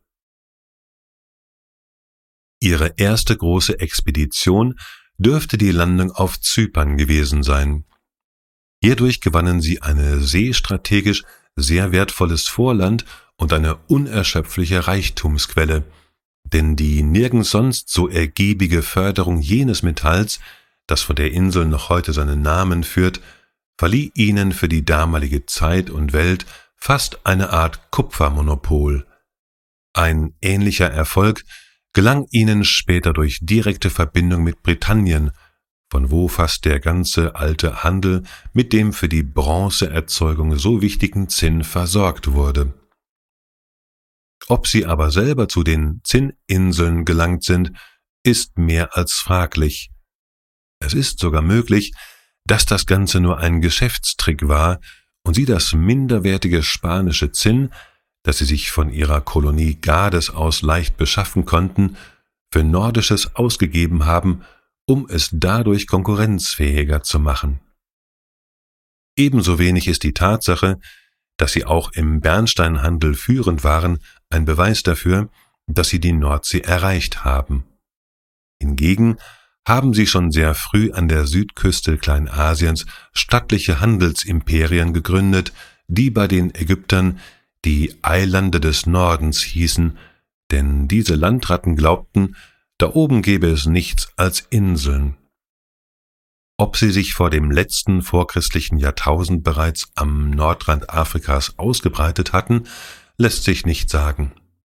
Ihre erste große Expedition dürfte die Landung auf Zypern gewesen sein. Hierdurch gewannen sie eine seestrategisch sehr wertvolles Vorland und eine unerschöpfliche Reichtumsquelle, denn die nirgends sonst so ergiebige Förderung jenes Metalls, das von der Insel noch heute seinen Namen führt, verlieh ihnen für die damalige Zeit und Welt fast eine Art Kupfermonopol. Ein ähnlicher Erfolg gelang ihnen später durch direkte Verbindung mit Britannien, von wo fast der ganze alte Handel mit dem für die Bronzeerzeugung so wichtigen Zinn versorgt wurde. Ob sie aber selber zu den Zinninseln gelangt sind, ist mehr als fraglich. Es ist sogar möglich, dass das Ganze nur ein Geschäftstrick war und sie das minderwertige spanische Zinn, das sie sich von ihrer Kolonie Gades aus leicht beschaffen konnten, für nordisches ausgegeben haben, um es dadurch konkurrenzfähiger zu machen. Ebenso wenig ist die Tatsache, dass sie auch im Bernsteinhandel führend waren, ein Beweis dafür, dass sie die Nordsee erreicht haben. Hingegen haben sie schon sehr früh an der Südküste Kleinasiens stattliche Handelsimperien gegründet, die bei den Ägyptern die Eilande des Nordens hießen, denn diese Landratten glaubten, da oben gäbe es nichts als Inseln. Ob sie sich vor dem letzten vorchristlichen Jahrtausend bereits am Nordrand Afrikas ausgebreitet hatten, lässt sich nicht sagen.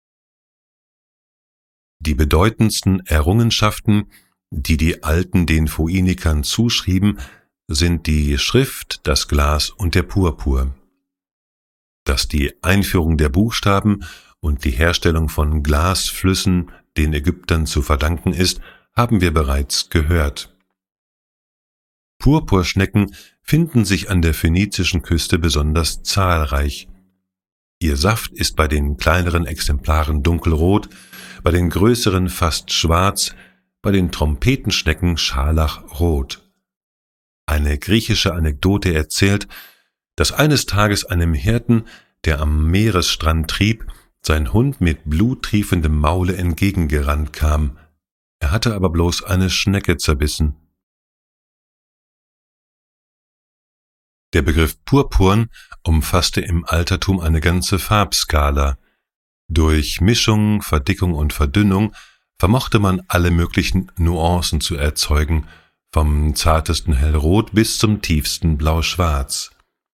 Die bedeutendsten Errungenschaften, die die Alten den Phoinikern zuschrieben, sind die Schrift, das Glas und der Purpur. Dass die Einführung der Buchstaben und die Herstellung von Glasflüssen den Ägyptern zu verdanken ist, haben wir bereits gehört. Purpurschnecken finden sich an der phönizischen Küste besonders zahlreich. Ihr Saft ist bei den kleineren Exemplaren dunkelrot, bei den größeren fast schwarz, bei den Trompetenschnecken scharlachrot. Eine griechische Anekdote erzählt, dass eines Tages einem Hirten, der am Meeresstrand trieb, sein Hund mit bluttriefendem Maule entgegengerannt kam. Er hatte aber bloß eine Schnecke zerbissen. Der Begriff Purpurn umfasste im Altertum eine ganze Farbskala. Durch Mischung, Verdickung und Verdünnung vermochte man alle möglichen Nuancen zu erzeugen, vom zartesten Hellrot bis zum tiefsten Blau-Schwarz.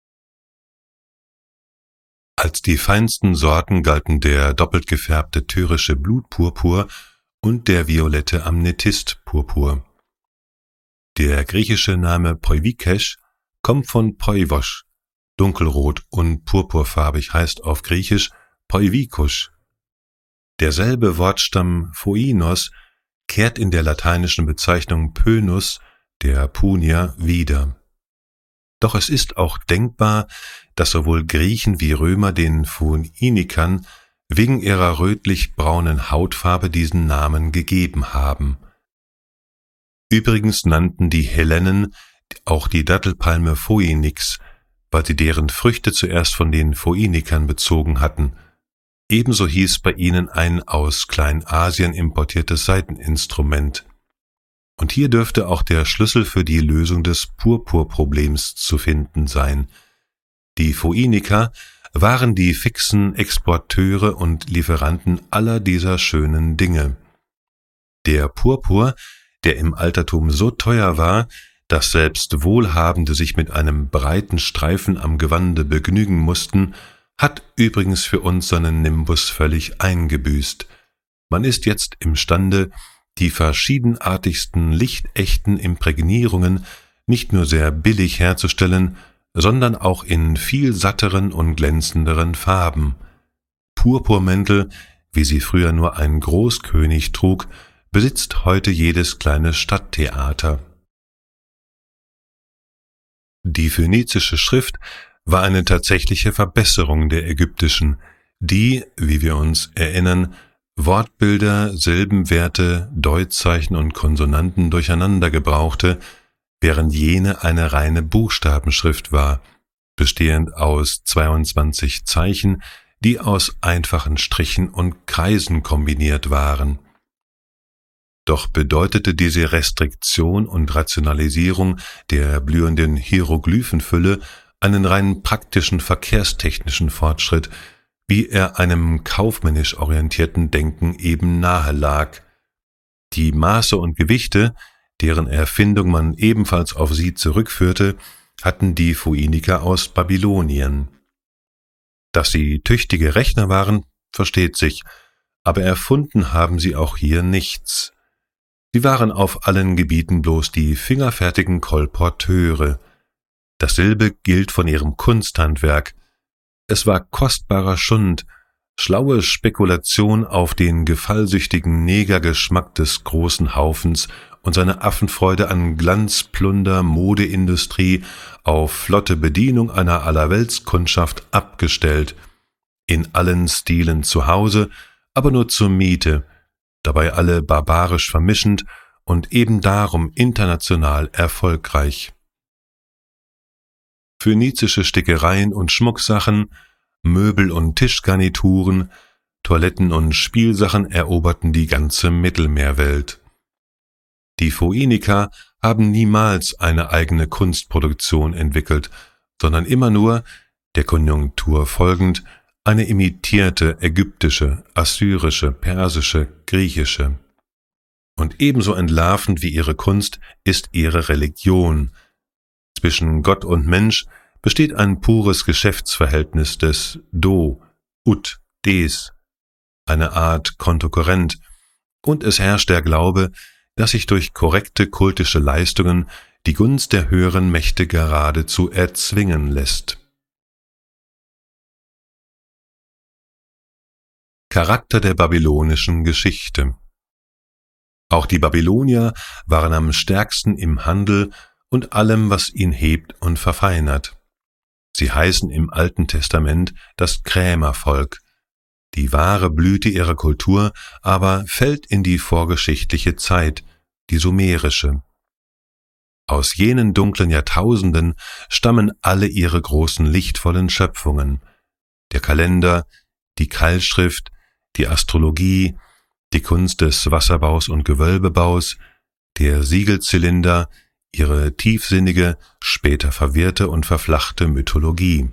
Als die feinsten Sorten galten der doppelt gefärbte tyrische Blutpurpur und der violette Amethystpurpur. Der griechische Name Poivikesh kommt von Poivos, dunkelrot und purpurfarbig heißt auf Griechisch Poivikos. Derselbe Wortstamm Phoinos kehrt in der lateinischen Bezeichnung Pönus, der Punier, wieder. Doch es ist auch denkbar, dass sowohl Griechen wie Römer den Phoinikern wegen ihrer rötlich-braunen Hautfarbe diesen Namen gegeben haben. Übrigens nannten die Hellenen auch die Dattelpalme Phoenix, weil sie deren Früchte zuerst von den Phoinikern bezogen hatten. Ebenso hieß bei ihnen ein aus Kleinasien importiertes Saiteninstrument. Und hier dürfte auch der Schlüssel für die Lösung des Purpurproblems zu finden sein. Die Phoiniker waren die fixen Exporteure und Lieferanten aller dieser schönen Dinge. Der Purpur, der im Altertum so teuer war, dass selbst Wohlhabende sich mit einem breiten Streifen am Gewande begnügen mussten, hat übrigens für uns seinen Nimbus völlig eingebüßt. Man ist jetzt imstande, die verschiedenartigsten lichtechten Imprägnierungen nicht nur sehr billig herzustellen, sondern auch in viel satteren und glänzenderen Farben. Purpurmäntel, wie sie früher nur ein Großkönig trug, besitzt heute jedes kleine Stadttheater. Die phönizische Schrift war eine tatsächliche Verbesserung der ägyptischen, die, wie wir uns erinnern, Wortbilder, Silbenwerte, Deutzeichen und Konsonanten durcheinander gebrauchte, während jene eine reine Buchstabenschrift war, bestehend aus 22 Zeichen, die aus einfachen Strichen und Kreisen kombiniert waren. Doch bedeutete diese Restriktion und Rationalisierung der blühenden Hieroglyphenfülle einen rein praktischen verkehrstechnischen Fortschritt, wie er einem kaufmännisch orientierten Denken eben nahe lag. Die Maße und Gewichte, deren Erfindung man ebenfalls auf sie zurückführte, hatten die Phoeniker aus Babylonien. Dass sie tüchtige Rechner waren, versteht sich, aber erfunden haben sie auch hier nichts. Sie waren auf allen Gebieten bloß die fingerfertigen Kolporteure. Dasselbe gilt von ihrem Kunsthandwerk. Es war kostbarer Schund, schlaue Spekulation auf den gefallsüchtigen Negergeschmack des großen Haufens und seine Affenfreude an Glanz, Plunder, Modeindustrie, auf flotte Bedienung einer Allerweltskundschaft abgestellt, in allen Stilen zu Hause, aber nur zur Miete, dabei alle barbarisch vermischend und eben darum international erfolgreich. Phönizische Stickereien und Schmucksachen, Möbel- und Tischgarnituren, Toiletten- und Spielsachen eroberten die ganze Mittelmeerwelt. Die Phoeniker haben niemals eine eigene Kunstproduktion entwickelt, sondern immer nur, der Konjunktur folgend, eine imitierte ägyptische, assyrische, persische, griechische. Und ebenso entlarvend wie ihre Kunst ist ihre Religion. Zwischen Gott und Mensch besteht ein pures Geschäftsverhältnis des Do, Ut, Des, eine Art Kontokorrent, und es herrscht der Glaube, dass sich durch korrekte kultische Leistungen die Gunst der höheren Mächte geradezu erzwingen lässt. Charakter der babylonischen Geschichte. Auch die Babylonier waren am stärksten im Handel und allem, was ihn hebt und verfeinert. Sie heißen im Alten Testament das Krämervolk. Die wahre Blüte ihrer Kultur aber fällt in die vorgeschichtliche Zeit, die sumerische. Aus jenen dunklen Jahrtausenden stammen alle ihre großen lichtvollen Schöpfungen: der Kalender, die Keilschrift, die Astrologie, die Kunst des Wasserbaus und Gewölbebaus, der Siegelzylinder, ihre tiefsinnige, später verwirrte und verflachte Mythologie.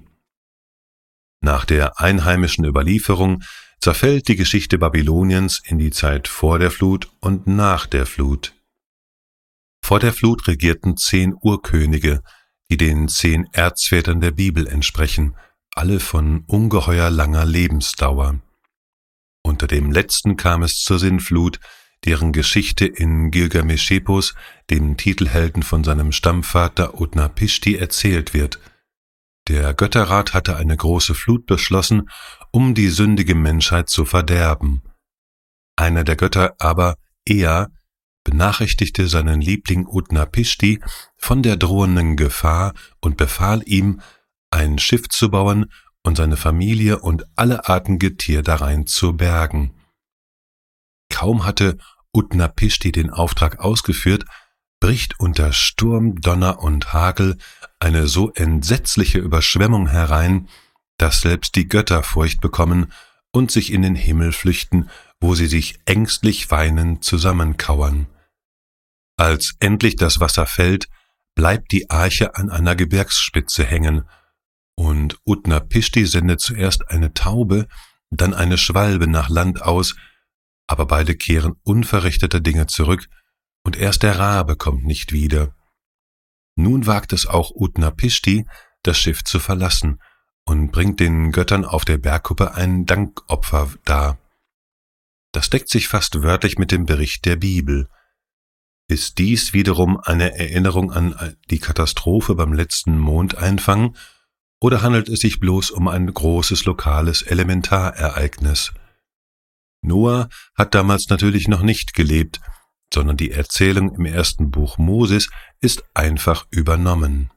Nach der einheimischen Überlieferung zerfällt die Geschichte Babyloniens in die Zeit vor der Flut und nach der Flut. Vor der Flut regierten 10 Urkönige, die den 10 Erzvätern der Bibel entsprechen, alle von ungeheuer langer Lebensdauer. Unter dem letzten kam es zur Sintflut, deren Geschichte in Gilgameschepos, dem Titelhelden von seinem Stammvater Utnapishti, erzählt wird. Der Götterrat hatte eine große Flut beschlossen, um die sündige Menschheit zu verderben. Einer der Götter aber, Ea, benachrichtigte seinen Liebling Utnapishti von der drohenden Gefahr und befahl ihm, ein Schiff zu bauen und seine Familie und alle Arten Getier darein zu bergen. Kaum hatte Utnapishti den Auftrag ausgeführt, bricht unter Sturm, Donner und Hagel eine so entsetzliche Überschwemmung herein, dass selbst die Götter Furcht bekommen und sich in den Himmel flüchten, wo sie sich ängstlich weinend zusammenkauern. Als endlich das Wasser fällt, bleibt die Arche an einer Gebirgsspitze hängen, und Utnapishti sendet zuerst eine Taube, dann eine Schwalbe nach Land aus, aber beide kehren unverrichteter Dinge zurück, und erst der Rabe kommt nicht wieder. Nun wagt es auch Utnapishti, das Schiff zu verlassen, und bringt den Göttern auf der Bergkuppe ein Dankopfer dar. Das deckt sich fast wörtlich mit dem Bericht der Bibel. Ist dies wiederum eine Erinnerung an die Katastrophe beim letzten Mondeinfang, oder handelt es sich bloß um ein großes lokales Elementarereignis? Noah hat damals natürlich noch nicht gelebt, sondern die Erzählung im ersten Buch Moses ist einfach übernommen.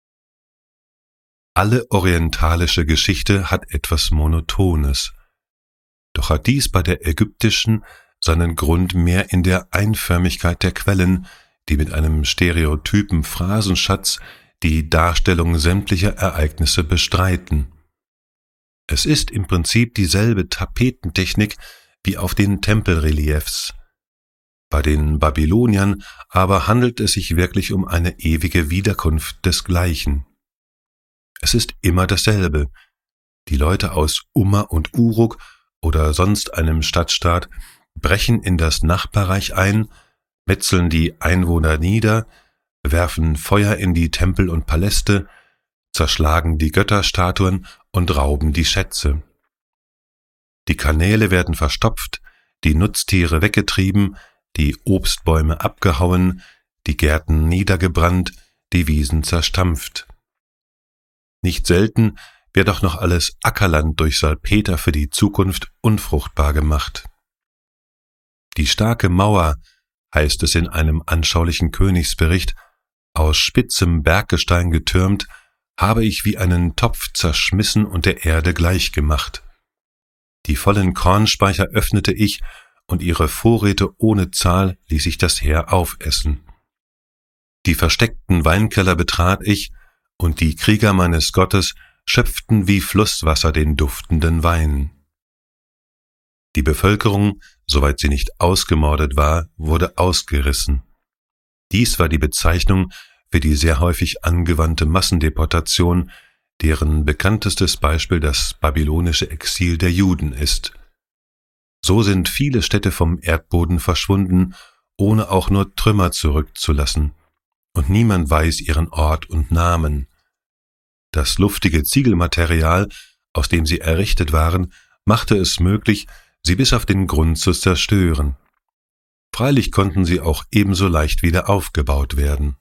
Alle orientalische Geschichte hat etwas Monotones. Doch hat dies bei der ägyptischen seinen Grund mehr in der Einförmigkeit der Quellen, die mit einem stereotypen Phrasenschatz die Darstellung sämtlicher Ereignisse bestreiten. Es ist im Prinzip dieselbe Tapetentechnik wie auf den Tempelreliefs. Bei den Babyloniern aber handelt es sich wirklich um eine ewige Wiederkunft desgleichen. Es ist immer dasselbe. Die Leute aus Umma und Uruk oder sonst einem Stadtstaat brechen in das Nachbarreich ein, metzeln die Einwohner nieder, werfen Feuer in die Tempel und Paläste, zerschlagen die Götterstatuen und rauben die Schätze. Die Kanäle werden verstopft, die Nutztiere weggetrieben, die Obstbäume abgehauen, die Gärten niedergebrannt, die Wiesen zerstampft. Nicht selten wird auch noch alles Ackerland durch Salpeter für die Zukunft unfruchtbar gemacht. Die starke Mauer, heißt es in einem anschaulichen Königsbericht, aus spitzem Berggestein getürmt, habe ich wie einen Topf zerschmissen und der Erde gleichgemacht. Die vollen Kornspeicher öffnete ich, und ihre Vorräte ohne Zahl ließ ich das Heer aufessen. Die versteckten Weinkeller betrat ich, und die Krieger meines Gottes schöpften wie Flusswasser den duftenden Wein. Die Bevölkerung, soweit sie nicht ausgemordet war, wurde ausgerissen. Dies war die Bezeichnung für die sehr häufig angewandte Massendeportation, deren bekanntestes Beispiel das babylonische Exil der Juden ist. So sind viele Städte vom Erdboden verschwunden, ohne auch nur Trümmer zurückzulassen, und niemand weiß ihren Ort und Namen. Das luftige Ziegelmaterial, aus dem sie errichtet waren, machte es möglich, sie bis auf den Grund zu zerstören. Freilich konnten sie auch ebenso leicht wieder aufgebaut werden.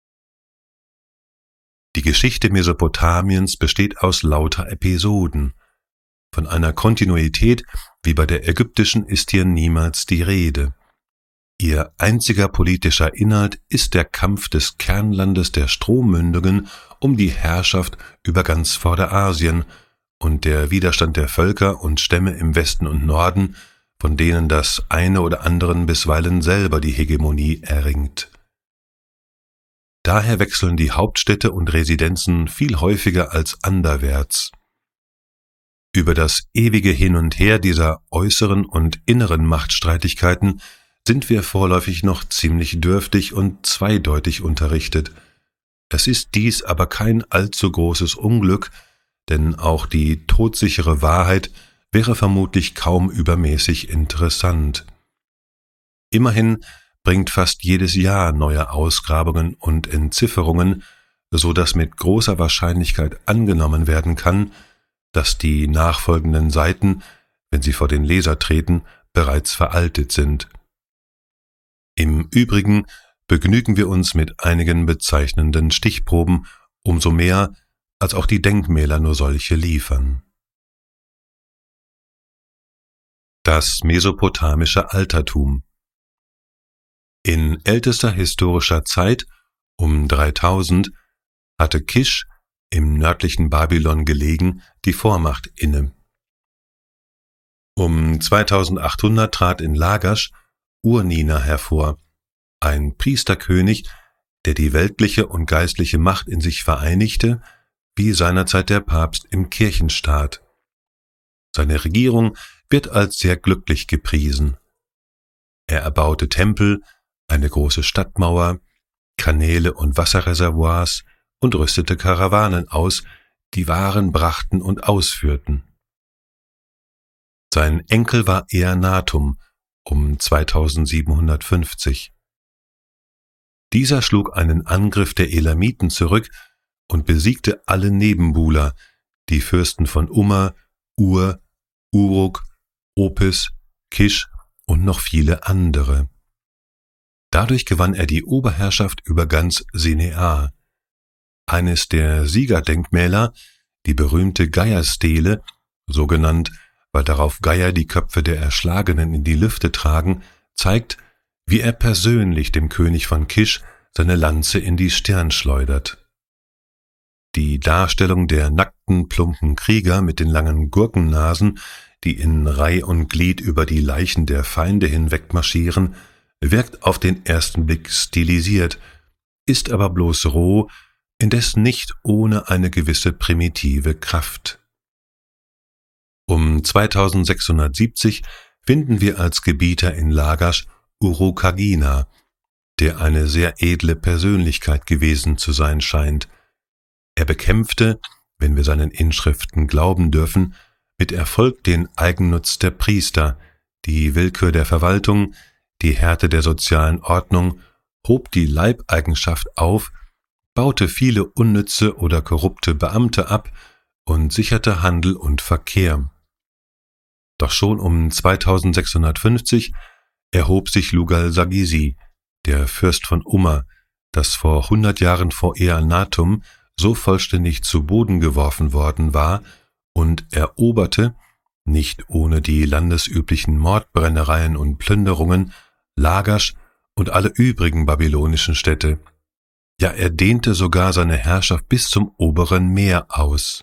Die Geschichte Mesopotamiens besteht aus lauter Episoden. Von einer Kontinuität wie bei der ägyptischen ist hier niemals die Rede. Ihr einziger politischer Inhalt ist der Kampf des Kernlandes der Strommündungen um die Herrschaft über ganz Vorderasien und der Widerstand der Völker und Stämme im Westen und Norden, von denen das eine oder anderen bisweilen selber die Hegemonie erringt. Daher wechseln die Hauptstädte und Residenzen viel häufiger als anderwärts. Über das ewige Hin und Her dieser äußeren und inneren Machtstreitigkeiten sind wir vorläufig noch ziemlich dürftig und zweideutig unterrichtet. Es ist dies aber kein allzu großes Unglück, denn auch die todsichere Wahrheit wäre vermutlich kaum übermäßig interessant. Immerhin bringt fast jedes Jahr neue Ausgrabungen und Entzifferungen, so dass mit großer Wahrscheinlichkeit angenommen werden kann, dass die nachfolgenden Seiten, wenn sie vor den Leser treten, bereits veraltet sind. Im Übrigen begnügen wir uns mit einigen bezeichnenden Stichproben, umso mehr, als auch die Denkmäler nur solche liefern. Das mesopotamische Altertum. In ältester historischer Zeit, um 3000, hatte Kisch, im nördlichen Babylon gelegen, die Vormacht inne. Um 2800 trat in Lagasch Ur-Nina hervor, ein Priesterkönig, der die weltliche und geistliche Macht in sich vereinigte, wie seinerzeit der Papst im Kirchenstaat. Seine Regierung wird als sehr glücklich gepriesen. Er erbaute Tempel, eine große Stadtmauer, Kanäle und Wasserreservoirs und rüstete Karawanen aus, die Waren brachten und ausführten. Sein Enkel war Eannatum, um 2750. Dieser schlug einen Angriff der Elamiten zurück und besiegte alle Nebenbuhler, die Fürsten von Umma, Ur, Uruk, Opis, Kisch und noch viele andere. Dadurch gewann er die Oberherrschaft über ganz Sinear. Eines der Siegerdenkmäler, die berühmte Geierstele, so genannt, weil darauf Geier die Köpfe der Erschlagenen in die Lüfte tragen, zeigt, wie er persönlich dem König von Kisch seine Lanze in die Stirn schleudert. Die Darstellung der nackten, plumpen Krieger mit den langen Gurkennasen, die in Reih und Glied über die Leichen der Feinde hinweg marschieren, wirkt auf den ersten Blick stilisiert, ist aber bloß roh, indes nicht ohne eine gewisse primitive Kraft. Um 2670 finden wir als Gebieter in Lagasch Urukagina, der eine sehr edle Persönlichkeit gewesen zu sein scheint. Er bekämpfte, wenn wir seinen Inschriften glauben dürfen, mit Erfolg den Eigennutz der Priester, die Willkür der Verwaltung, die Härte der sozialen Ordnung, hob die Leibeigenschaft auf, baute viele unnütze oder korrupte Beamte ab und sicherte Handel und Verkehr. Doch schon um 2650 erhob sich Lugal-Sagisi, der Fürst von Umma, das vor 100 Jahren vor Eannatum so vollständig zu Boden geworfen worden war, und eroberte, nicht ohne die landesüblichen Mordbrennereien und Plünderungen, Lagasch und alle übrigen babylonischen Städte. Ja, er dehnte sogar seine Herrschaft bis zum oberen Meer aus.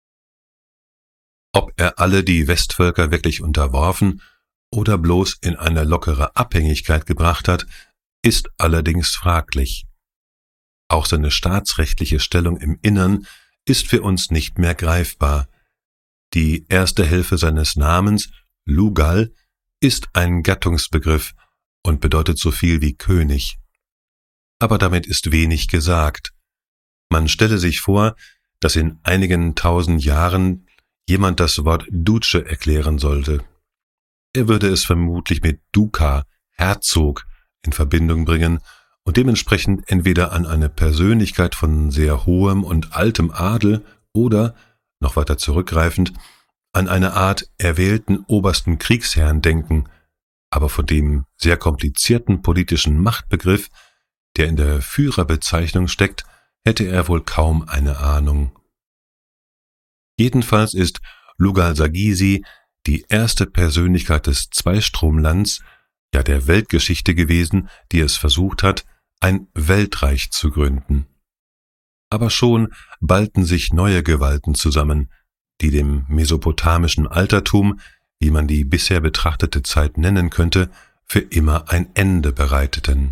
Ob er alle die Westvölker wirklich unterworfen oder bloß in eine lockere Abhängigkeit gebracht hat, ist allerdings fraglich. Auch seine staatsrechtliche Stellung im Innern ist für uns nicht mehr greifbar. Die erste Hälfte seines Namens, Lugal, ist ein Gattungsbegriff und bedeutet so viel wie König. Aber damit ist wenig gesagt. Man stelle sich vor, dass in einigen 1000 Jahren jemand das Wort Duce erklären sollte. Er würde es vermutlich mit Duca, Herzog, in Verbindung bringen und dementsprechend entweder an eine Persönlichkeit von sehr hohem und altem Adel oder, noch weiter zurückgreifend, an eine Art erwählten obersten Kriegsherrn denken, aber von dem sehr komplizierten politischen Machtbegriff, der in der Führerbezeichnung steckt, hätte er wohl kaum eine Ahnung. Jedenfalls ist Lugal-Sagisi die erste Persönlichkeit des Zweistromlands, ja der Weltgeschichte gewesen, die es versucht hat, ein Weltreich zu gründen. Aber schon ballten sich neue Gewalten zusammen, die dem mesopotamischen Altertum, wie man die bisher betrachtete Zeit nennen könnte, für immer ein Ende bereiteten.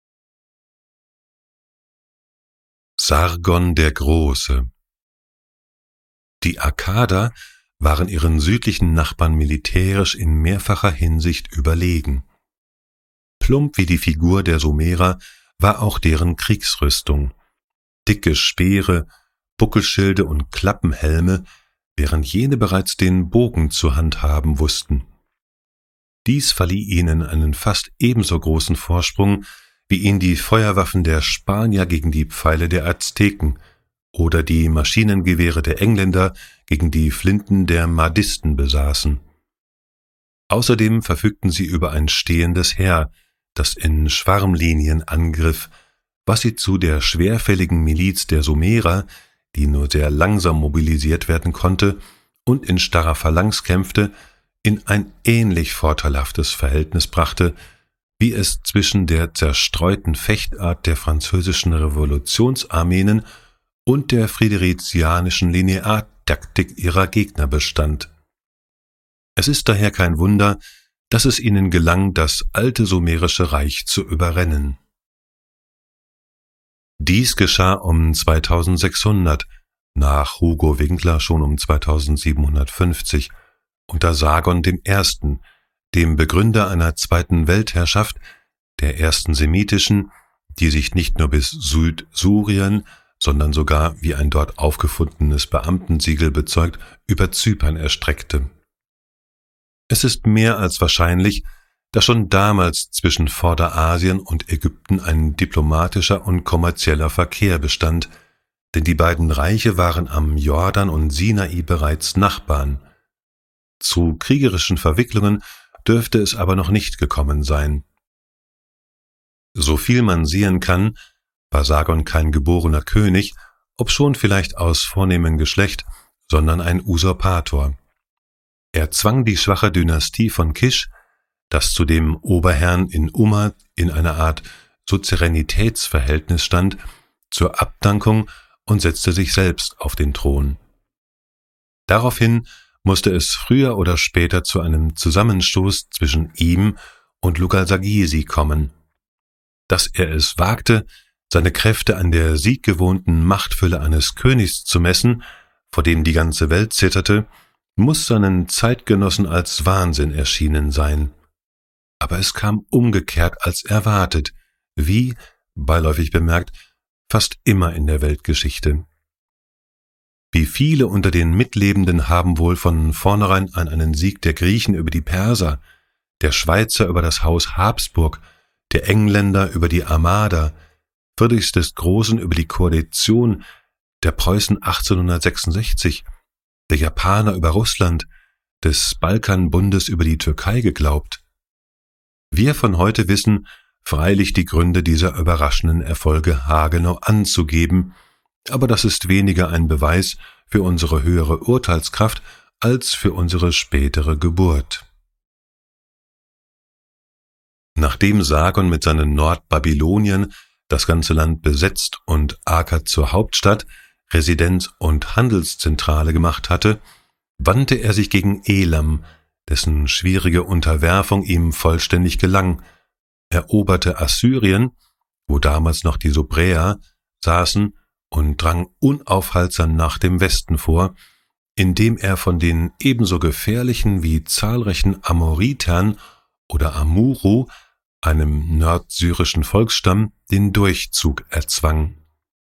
Sargon der Große. Die Akkader waren ihren südlichen Nachbarn militärisch in mehrfacher Hinsicht überlegen. Plump wie die Figur der Sumerer war auch deren Kriegsrüstung. Dicke Speere, Buckelschilde und Klappenhelme, während jene bereits den Bogen zu handhaben wussten. Dies verlieh ihnen einen fast ebenso großen Vorsprung, wie ihn die Feuerwaffen der Spanier gegen die Pfeile der Azteken oder die Maschinengewehre der Engländer gegen die Flinten der Mahdisten besaßen. Außerdem verfügten sie über ein stehendes Heer, das in Schwarmlinien angriff, was sie zu der schwerfälligen Miliz der Sumerer, die nur sehr langsam mobilisiert werden konnte und in starrer Phalanx kämpfte, in ein ähnlich vorteilhaftes Verhältnis brachte, wie es zwischen der zerstreuten Fechtart der französischen Revolutionsarmeen und der friederizianischen Lineartaktik ihrer Gegner bestand. Es ist daher kein Wunder, dass es ihnen gelang, das alte sumerische Reich zu überrennen. Dies geschah um 2600, nach Hugo Winkler schon um 2750, unter Sargon I., dem Begründer einer zweiten Weltherrschaft, der ersten semitischen, die sich nicht nur bis Südsyrien, sondern sogar, wie ein dort aufgefundenes Beamtensiegel bezeugt, über Zypern erstreckte. Es ist mehr als wahrscheinlich, dass schon damals zwischen Vorderasien und Ägypten ein diplomatischer und kommerzieller Verkehr bestand, denn die beiden Reiche waren am Jordan und Sinai bereits Nachbarn. Zu kriegerischen Verwicklungen dürfte es aber noch nicht gekommen sein. So viel man sehen kann, war Sargon kein geborener König, obschon vielleicht aus vornehmem Geschlecht, sondern ein Usurpator. Er zwang die schwache Dynastie von Kisch, das zu dem Oberherrn in Umma in einer Art Suzeränitätsverhältnis stand, zur Abdankung und setzte sich selbst auf den Thron. Daraufhin musste es früher oder später zu einem Zusammenstoß zwischen ihm und Lugalsagisi kommen. Dass er es wagte, seine Kräfte an der sieggewohnten Machtfülle eines Königs zu messen, vor dem die ganze Welt zitterte, muss seinen Zeitgenossen als Wahnsinn erschienen sein. Aber es kam umgekehrt als erwartet, wie, beiläufig bemerkt, fast immer in der Weltgeschichte. Wie viele unter den Mitlebenden haben wohl von vornherein an einen Sieg der Griechen über die Perser, der Schweizer über das Haus Habsburg, der Engländer über die Armada, Friedrichs des Großen über die Koalition, der Preußen 1866, der Japaner über Russland, des Balkanbundes über die Türkei geglaubt. Wir von heute wissen freilich die Gründe dieser überraschenden Erfolge haargenau anzugeben, aber das ist weniger ein Beweis für unsere höhere Urteilskraft als für unsere spätere Geburt. Nachdem Sargon mit seinen Nordbabylonien das ganze Land besetzt und Akkad zur Hauptstadt, Residenz und Handelszentrale gemacht hatte, wandte er sich gegen Elam, dessen schwierige Unterwerfung ihm vollständig gelang, eroberte Assyrien, wo damals noch die Subräer saßen, und drang unaufhaltsam nach dem Westen vor, indem er von den ebenso gefährlichen wie zahlreichen Amoritern oder Amuru, einem nordsyrischen Volksstamm, den Durchzug erzwang.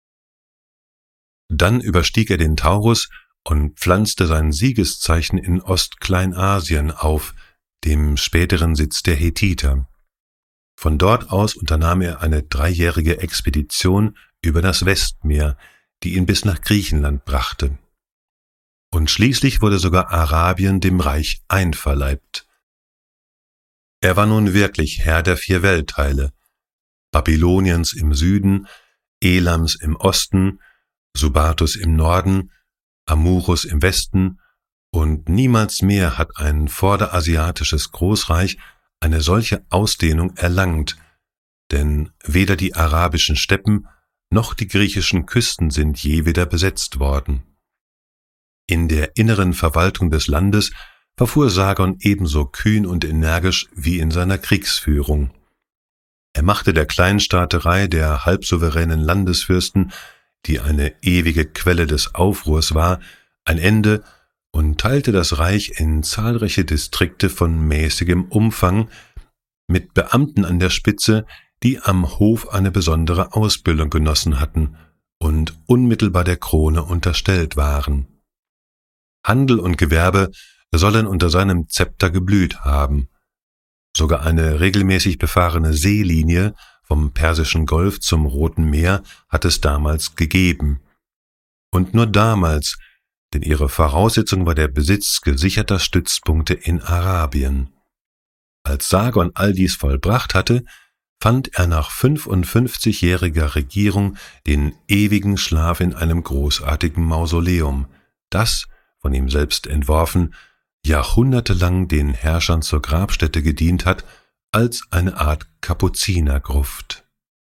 Dann überstieg er den Taurus und pflanzte sein Siegeszeichen in Ostkleinasien auf, dem späteren Sitz der Hethiter. Von dort aus unternahm er eine 3-jährige Expedition über das Westmeer, die ihn bis nach Griechenland brachte. Und schließlich wurde sogar Arabien dem Reich einverleibt. Er war nun wirklich Herr der 4 Weltteile, Babyloniens im Süden, Elams im Osten, Subatus im Norden, Amurus im Westen, und niemals mehr hat ein vorderasiatisches Großreich eine solche Ausdehnung erlangt, denn weder die arabischen Steppen noch die griechischen Küsten sind je wieder besetzt worden. In der inneren Verwaltung des Landes verfuhr Sargon ebenso kühn und energisch wie in seiner Kriegsführung. Er machte der Kleinstaaterei der halbsouveränen Landesfürsten, die eine ewige Quelle des Aufruhrs war, ein Ende und teilte das Reich in zahlreiche Distrikte von mäßigem Umfang, mit Beamten an der Spitze, die am Hof eine besondere Ausbildung genossen hatten und unmittelbar der Krone unterstellt waren. Handel und Gewerbe sollen unter seinem Zepter geblüht haben. Sogar eine regelmäßig befahrene Seelinie vom Persischen Golf zum Roten Meer hat es damals gegeben. Und nur damals, denn ihre Voraussetzung war der Besitz gesicherter Stützpunkte in Arabien. Als Sargon all dies vollbracht hatte, fand er nach 55-jähriger Regierung den ewigen Schlaf in einem großartigen Mausoleum, das, von ihm selbst entworfen, jahrhundertelang den Herrschern zur Grabstätte gedient hat, als eine Art Kapuzinergruft.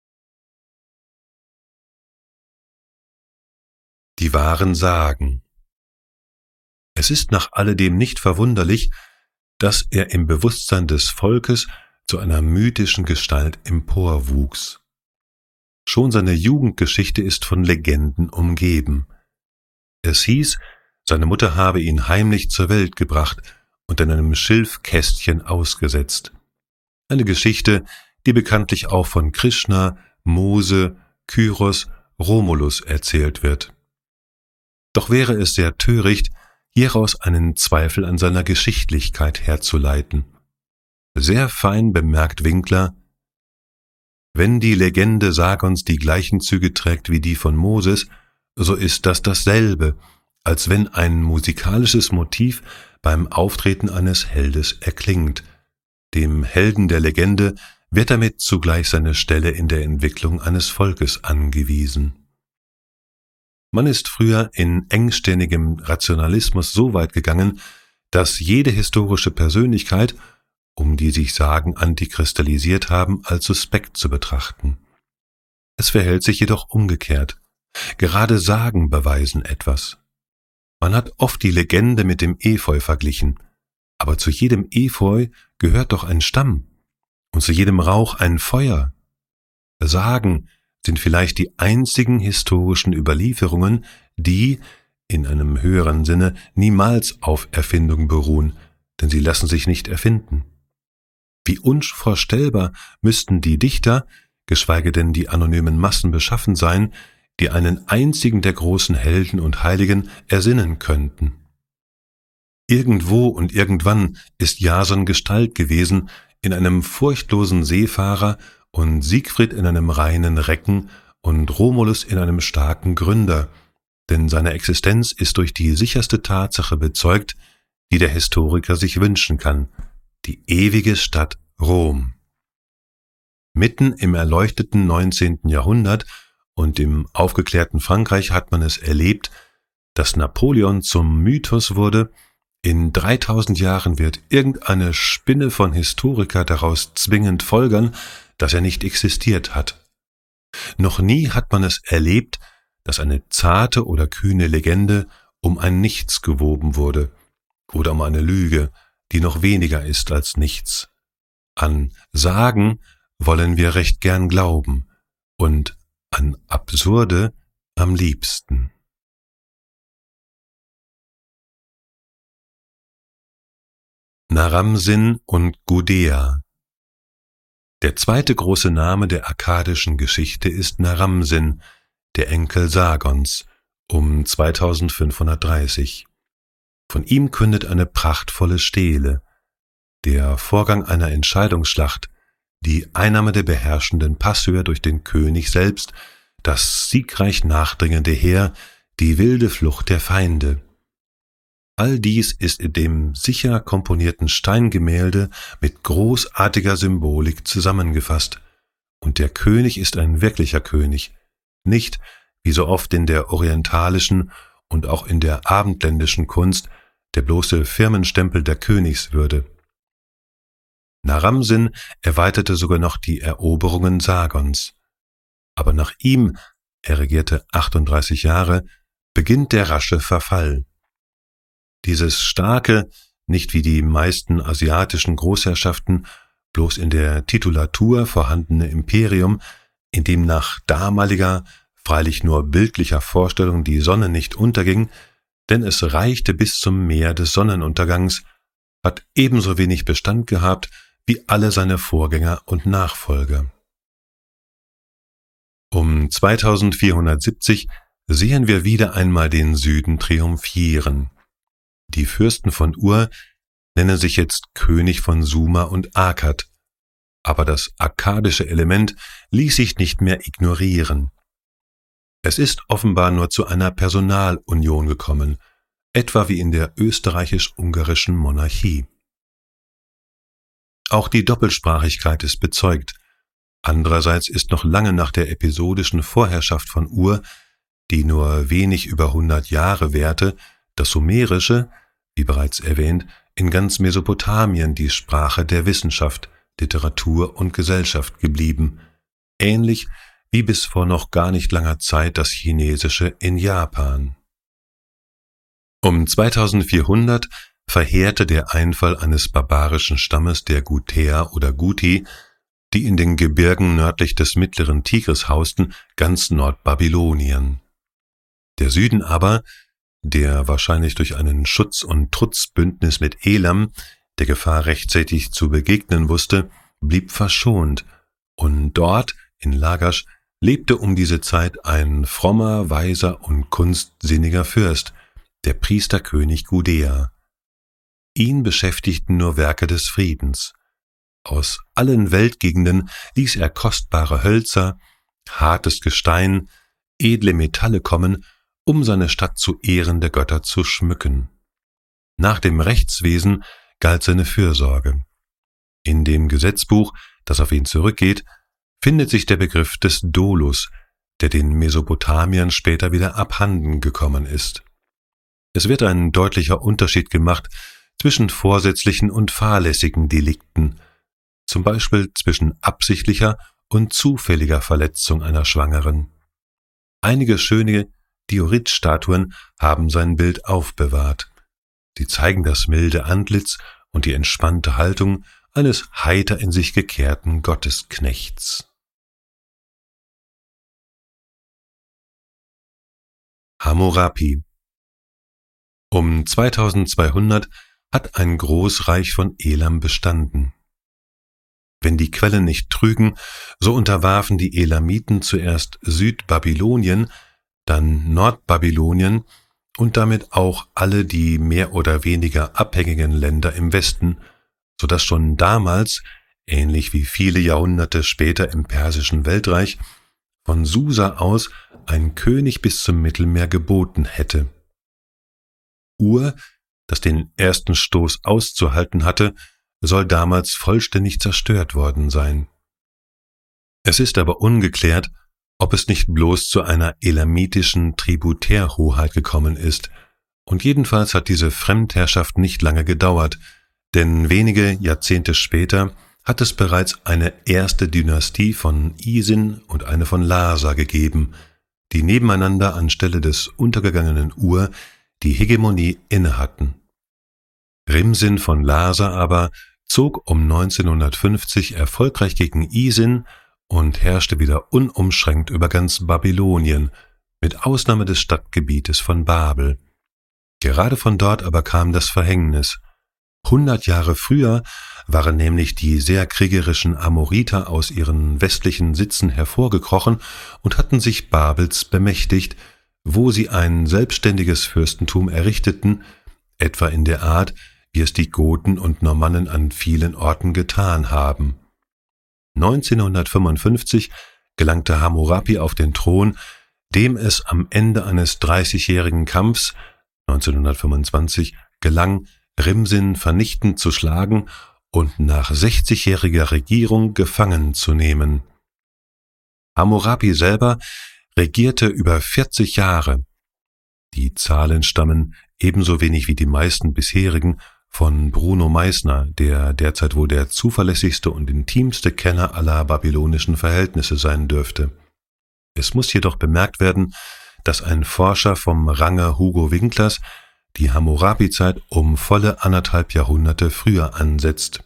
Die wahren Sagen. Es ist nach alledem nicht verwunderlich, dass er im Bewusstsein des Volkes zu einer mythischen Gestalt emporwuchs. Schon seine Jugendgeschichte ist von Legenden umgeben. Es hieß, seine Mutter habe ihn heimlich zur Welt gebracht und in einem Schilfkästchen ausgesetzt. Eine Geschichte, die bekanntlich auch von Krishna, Mose, Kyros, Romulus erzählt wird. Doch wäre es sehr töricht, hieraus einen Zweifel an seiner Geschichtlichkeit herzuleiten. Sehr fein bemerkt Winkler: Wenn die Legende Sargons die gleichen Züge trägt wie die von Moses, so ist das dasselbe, als wenn ein musikalisches Motiv beim Auftreten eines Heldes erklingt. Dem Helden der Legende wird damit zugleich seine Stelle in der Entwicklung eines Volkes angewiesen. Man ist früher in engstirnigem Rationalismus so weit gegangen, dass jede historische Persönlichkeit, um die sich Sagen antikristallisiert haben, als suspekt zu betrachten. Es verhält sich jedoch umgekehrt. Gerade Sagen beweisen etwas. Man hat oft die Legende mit dem Efeu verglichen, aber zu jedem Efeu gehört doch ein Stamm und zu jedem Rauch ein Feuer. Sagen sind vielleicht die einzigen historischen Überlieferungen, die, in einem höheren Sinne, niemals auf Erfindung beruhen, denn sie lassen sich nicht erfinden. Wie unvorstellbar müssten die Dichter, geschweige denn die anonymen Massen beschaffen sein, die einen einzigen der großen Helden und Heiligen ersinnen könnten. Irgendwo und irgendwann ist Jason Gestalt gewesen in einem furchtlosen Seefahrer und Siegfried in einem reinen Recken und Romulus in einem starken Gründer, denn seine Existenz ist durch die sicherste Tatsache bezeugt, die der Historiker sich wünschen kann: die ewige Stadt Rom. Mitten im erleuchteten 19. Jahrhundert und im aufgeklärten Frankreich hat man es erlebt, dass Napoleon zum Mythos wurde. In 3000 Jahren wird irgendeine Spinne von Historiker daraus zwingend folgern, dass er nicht existiert hat. Noch nie hat man es erlebt, dass eine zarte oder kühne Legende um ein Nichts gewoben wurde oder um eine Lüge, die noch weniger ist als nichts. An Sagen wollen wir recht gern glauben und an Absurde am liebsten. Naramsin und Gudea. Der zweite große Name der akkadischen Geschichte ist Naramsin, der Enkel Sargons, um 2530. Von ihm kündet eine prachtvolle Stele, der Vorgang einer Entscheidungsschlacht, die Einnahme der beherrschenden Passhöhe durch den König selbst, das siegreich nachdringende Heer, die wilde Flucht der Feinde. All dies ist in dem sicher komponierten Steingemälde mit großartiger Symbolik zusammengefasst, und der König ist ein wirklicher König, nicht, wie so oft in der orientalischen und auch in der abendländischen Kunst, der bloße Firmenstempel der Königswürde. Naramsin erweiterte sogar noch die Eroberungen Sargons. Aber nach ihm, er regierte 38 Jahre, beginnt der rasche Verfall. Dieses starke, nicht wie die meisten asiatischen Großherrschaften, bloß in der Titulatur vorhandene Imperium, in dem nach damaliger, freilich nur bildlicher Vorstellung die Sonne nicht unterging, denn es reichte bis zum Meer des Sonnenuntergangs, hat ebenso wenig Bestand gehabt wie alle seine Vorgänger und Nachfolger. Um 2470 sehen wir wieder einmal den Süden triumphieren. Die Fürsten von Ur nennen sich jetzt König von Sumer und Akkad, aber das akkadische Element ließ sich nicht mehr ignorieren. Es ist offenbar nur zu einer Personalunion gekommen, etwa wie in der österreichisch-ungarischen Monarchie. Auch die Doppelsprachigkeit ist bezeugt. Andererseits ist noch lange nach der episodischen Vorherrschaft von Ur, die nur wenig über 100 Jahre währte, das Sumerische, wie bereits erwähnt, in ganz Mesopotamien die Sprache der Wissenschaft, Literatur und Gesellschaft geblieben, ähnlich wie bis vor noch gar nicht langer Zeit das Chinesische in Japan. Um 2400 verheerte der Einfall eines barbarischen Stammes der Gutäer oder Guti, die in den Gebirgen nördlich des mittleren Tigris hausten, ganz Nordbabylonien. Der Süden aber, der wahrscheinlich durch einen Schutz- und Trutzbündnis mit Elam der Gefahr rechtzeitig zu begegnen wusste, blieb verschont, und dort, in Lagasch, lebte um diese Zeit ein frommer, weiser und kunstsinniger Fürst, der Priesterkönig Gudea. Ihn beschäftigten nur Werke des Friedens. Aus allen Weltgegenden ließ er kostbare Hölzer, hartes Gestein, edle Metalle kommen, um seine Stadt zu Ehren der Götter zu schmücken. Nach dem Rechtswesen galt seine Fürsorge. In dem Gesetzbuch, das auf ihn zurückgeht, findet sich der Begriff des Dolus, der den Mesopotamiern später wieder abhanden gekommen ist. Es wird ein deutlicher Unterschied gemacht zwischen vorsätzlichen und fahrlässigen Delikten, zum Beispiel zwischen absichtlicher und zufälliger Verletzung einer Schwangeren. Einige schöne Diorit-Statuen haben sein Bild aufbewahrt. Sie zeigen das milde Antlitz und die entspannte Haltung eines heiter in sich gekehrten Gottesknechts. Hammurapi. Um 2200 hat ein Großreich von Elam bestanden. Wenn die Quellen nicht trügen, so unterwarfen die Elamiten zuerst Südbabylonien, dann Nordbabylonien und damit auch alle die mehr oder weniger abhängigen Länder im Westen, so dass schon damals, ähnlich wie viele Jahrhunderte später im Persischen Weltreich, von Susa aus ein König bis zum Mittelmeer geboten hätte. Ur, das den ersten Stoß auszuhalten hatte, soll damals vollständig zerstört worden sein. Es ist aber ungeklärt, ob es nicht bloß zu einer elamitischen Tributärhoheit gekommen ist, und jedenfalls hat diese Fremdherrschaft nicht lange gedauert, denn wenige Jahrzehnte später hat es bereits eine erste Dynastie von Isin und eine von Larsa gegeben, die nebeneinander anstelle des untergegangenen Ur die Hegemonie innehatten. Rimsin von Larsa aber zog um 1950 erfolgreich gegen Isin und herrschte wieder unumschränkt über ganz Babylonien, mit Ausnahme des Stadtgebietes von Babel. Gerade von dort aber kam das Verhängnis. 100 Jahre früher waren nämlich die sehr kriegerischen Amoriter aus ihren westlichen Sitzen hervorgekrochen und hatten sich Babels bemächtigt, wo sie ein selbstständiges Fürstentum errichteten, etwa in der Art, wie es die Goten und Normannen an vielen Orten getan haben. 1955 gelangte Hammurapi auf den Thron, dem es am Ende eines 30-jährigen Kampfs 1925 gelang, Rimsin vernichtend zu schlagen und nach 60-jähriger Regierung gefangen zu nehmen. Hammurapi selber regierte über 40 Jahre. Die Zahlen stammen, ebenso wenig wie die meisten bisherigen, von Bruno Meissner, der derzeit wohl der zuverlässigste und intimste Kenner aller babylonischen Verhältnisse sein dürfte. Es muss jedoch bemerkt werden, dass ein Forscher vom Range Hugo Winklers die Hammurapi-Zeit um volle 1,5 Jahrhunderte früher ansetzt.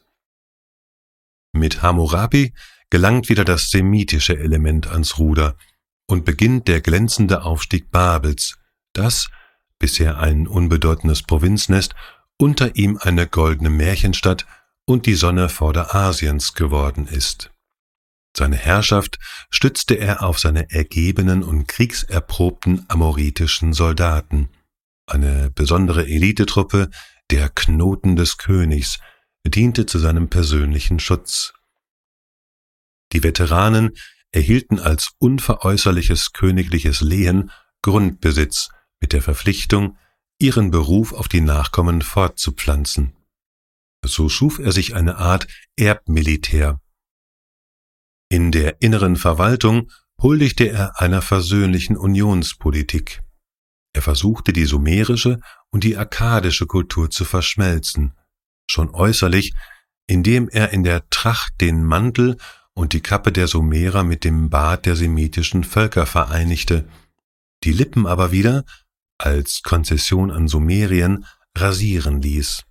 Mit Hammurapi gelangt wieder das semitische Element ans Ruder und beginnt der glänzende Aufstieg Babels, das, bisher ein unbedeutendes Provinznest, unter ihm eine goldene Märchenstadt und die Sonne Vorderasiens geworden ist. Seine Herrschaft stützte er auf seine ergebenen und kriegserprobten amoritischen Soldaten, eine besondere Elitetruppe, der Knoten des Königs, diente zu seinem persönlichen Schutz. Die Veteranen erhielten als unveräußerliches königliches Lehen Grundbesitz mit der Verpflichtung, ihren Beruf auf die Nachkommen fortzupflanzen. So schuf er sich eine Art Erbmilitär. In der inneren Verwaltung huldigte er einer versöhnlichen Unionspolitik. Er versuchte, die sumerische und die akkadische Kultur zu verschmelzen, schon äußerlich, indem er in der Tracht den Mantel und die Kappe der Sumerer mit dem Bart der semitischen Völker vereinigte, die Lippen aber wieder, als Konzession an Sumerien, rasieren ließ.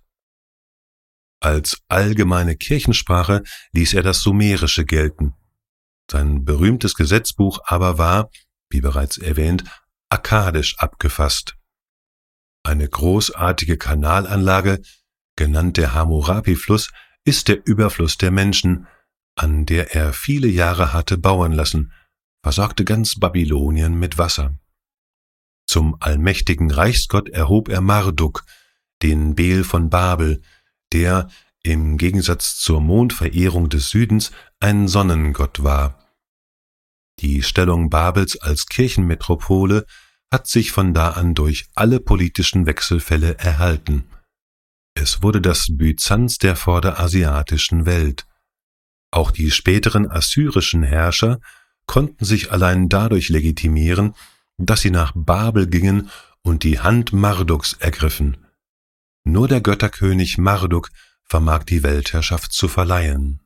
Als allgemeine Kirchensprache ließ er das Sumerische gelten. Sein berühmtes Gesetzbuch aber war, wie bereits erwähnt, akkadisch abgefasst. Eine großartige Kanalanlage, genannt der Hammurapi-Fluss, ist der Überfluss der Menschen, an der er viele Jahre hatte bauen lassen, versorgte ganz Babylonien mit Wasser. Zum allmächtigen Reichsgott erhob er Marduk, den Bel von Babel, der, im Gegensatz zur Mondverehrung des Südens ein Sonnengott war. Die Stellung Babels als Kirchenmetropole hat sich von da an durch alle politischen Wechselfälle erhalten. Es wurde das Byzanz der vorderasiatischen Welt. Auch die späteren assyrischen Herrscher konnten sich allein dadurch legitimieren, dass sie nach Babel gingen und die Hand Marduks ergriffen. Nur der Götterkönig Marduk vermag die Weltherrschaft zu verleihen.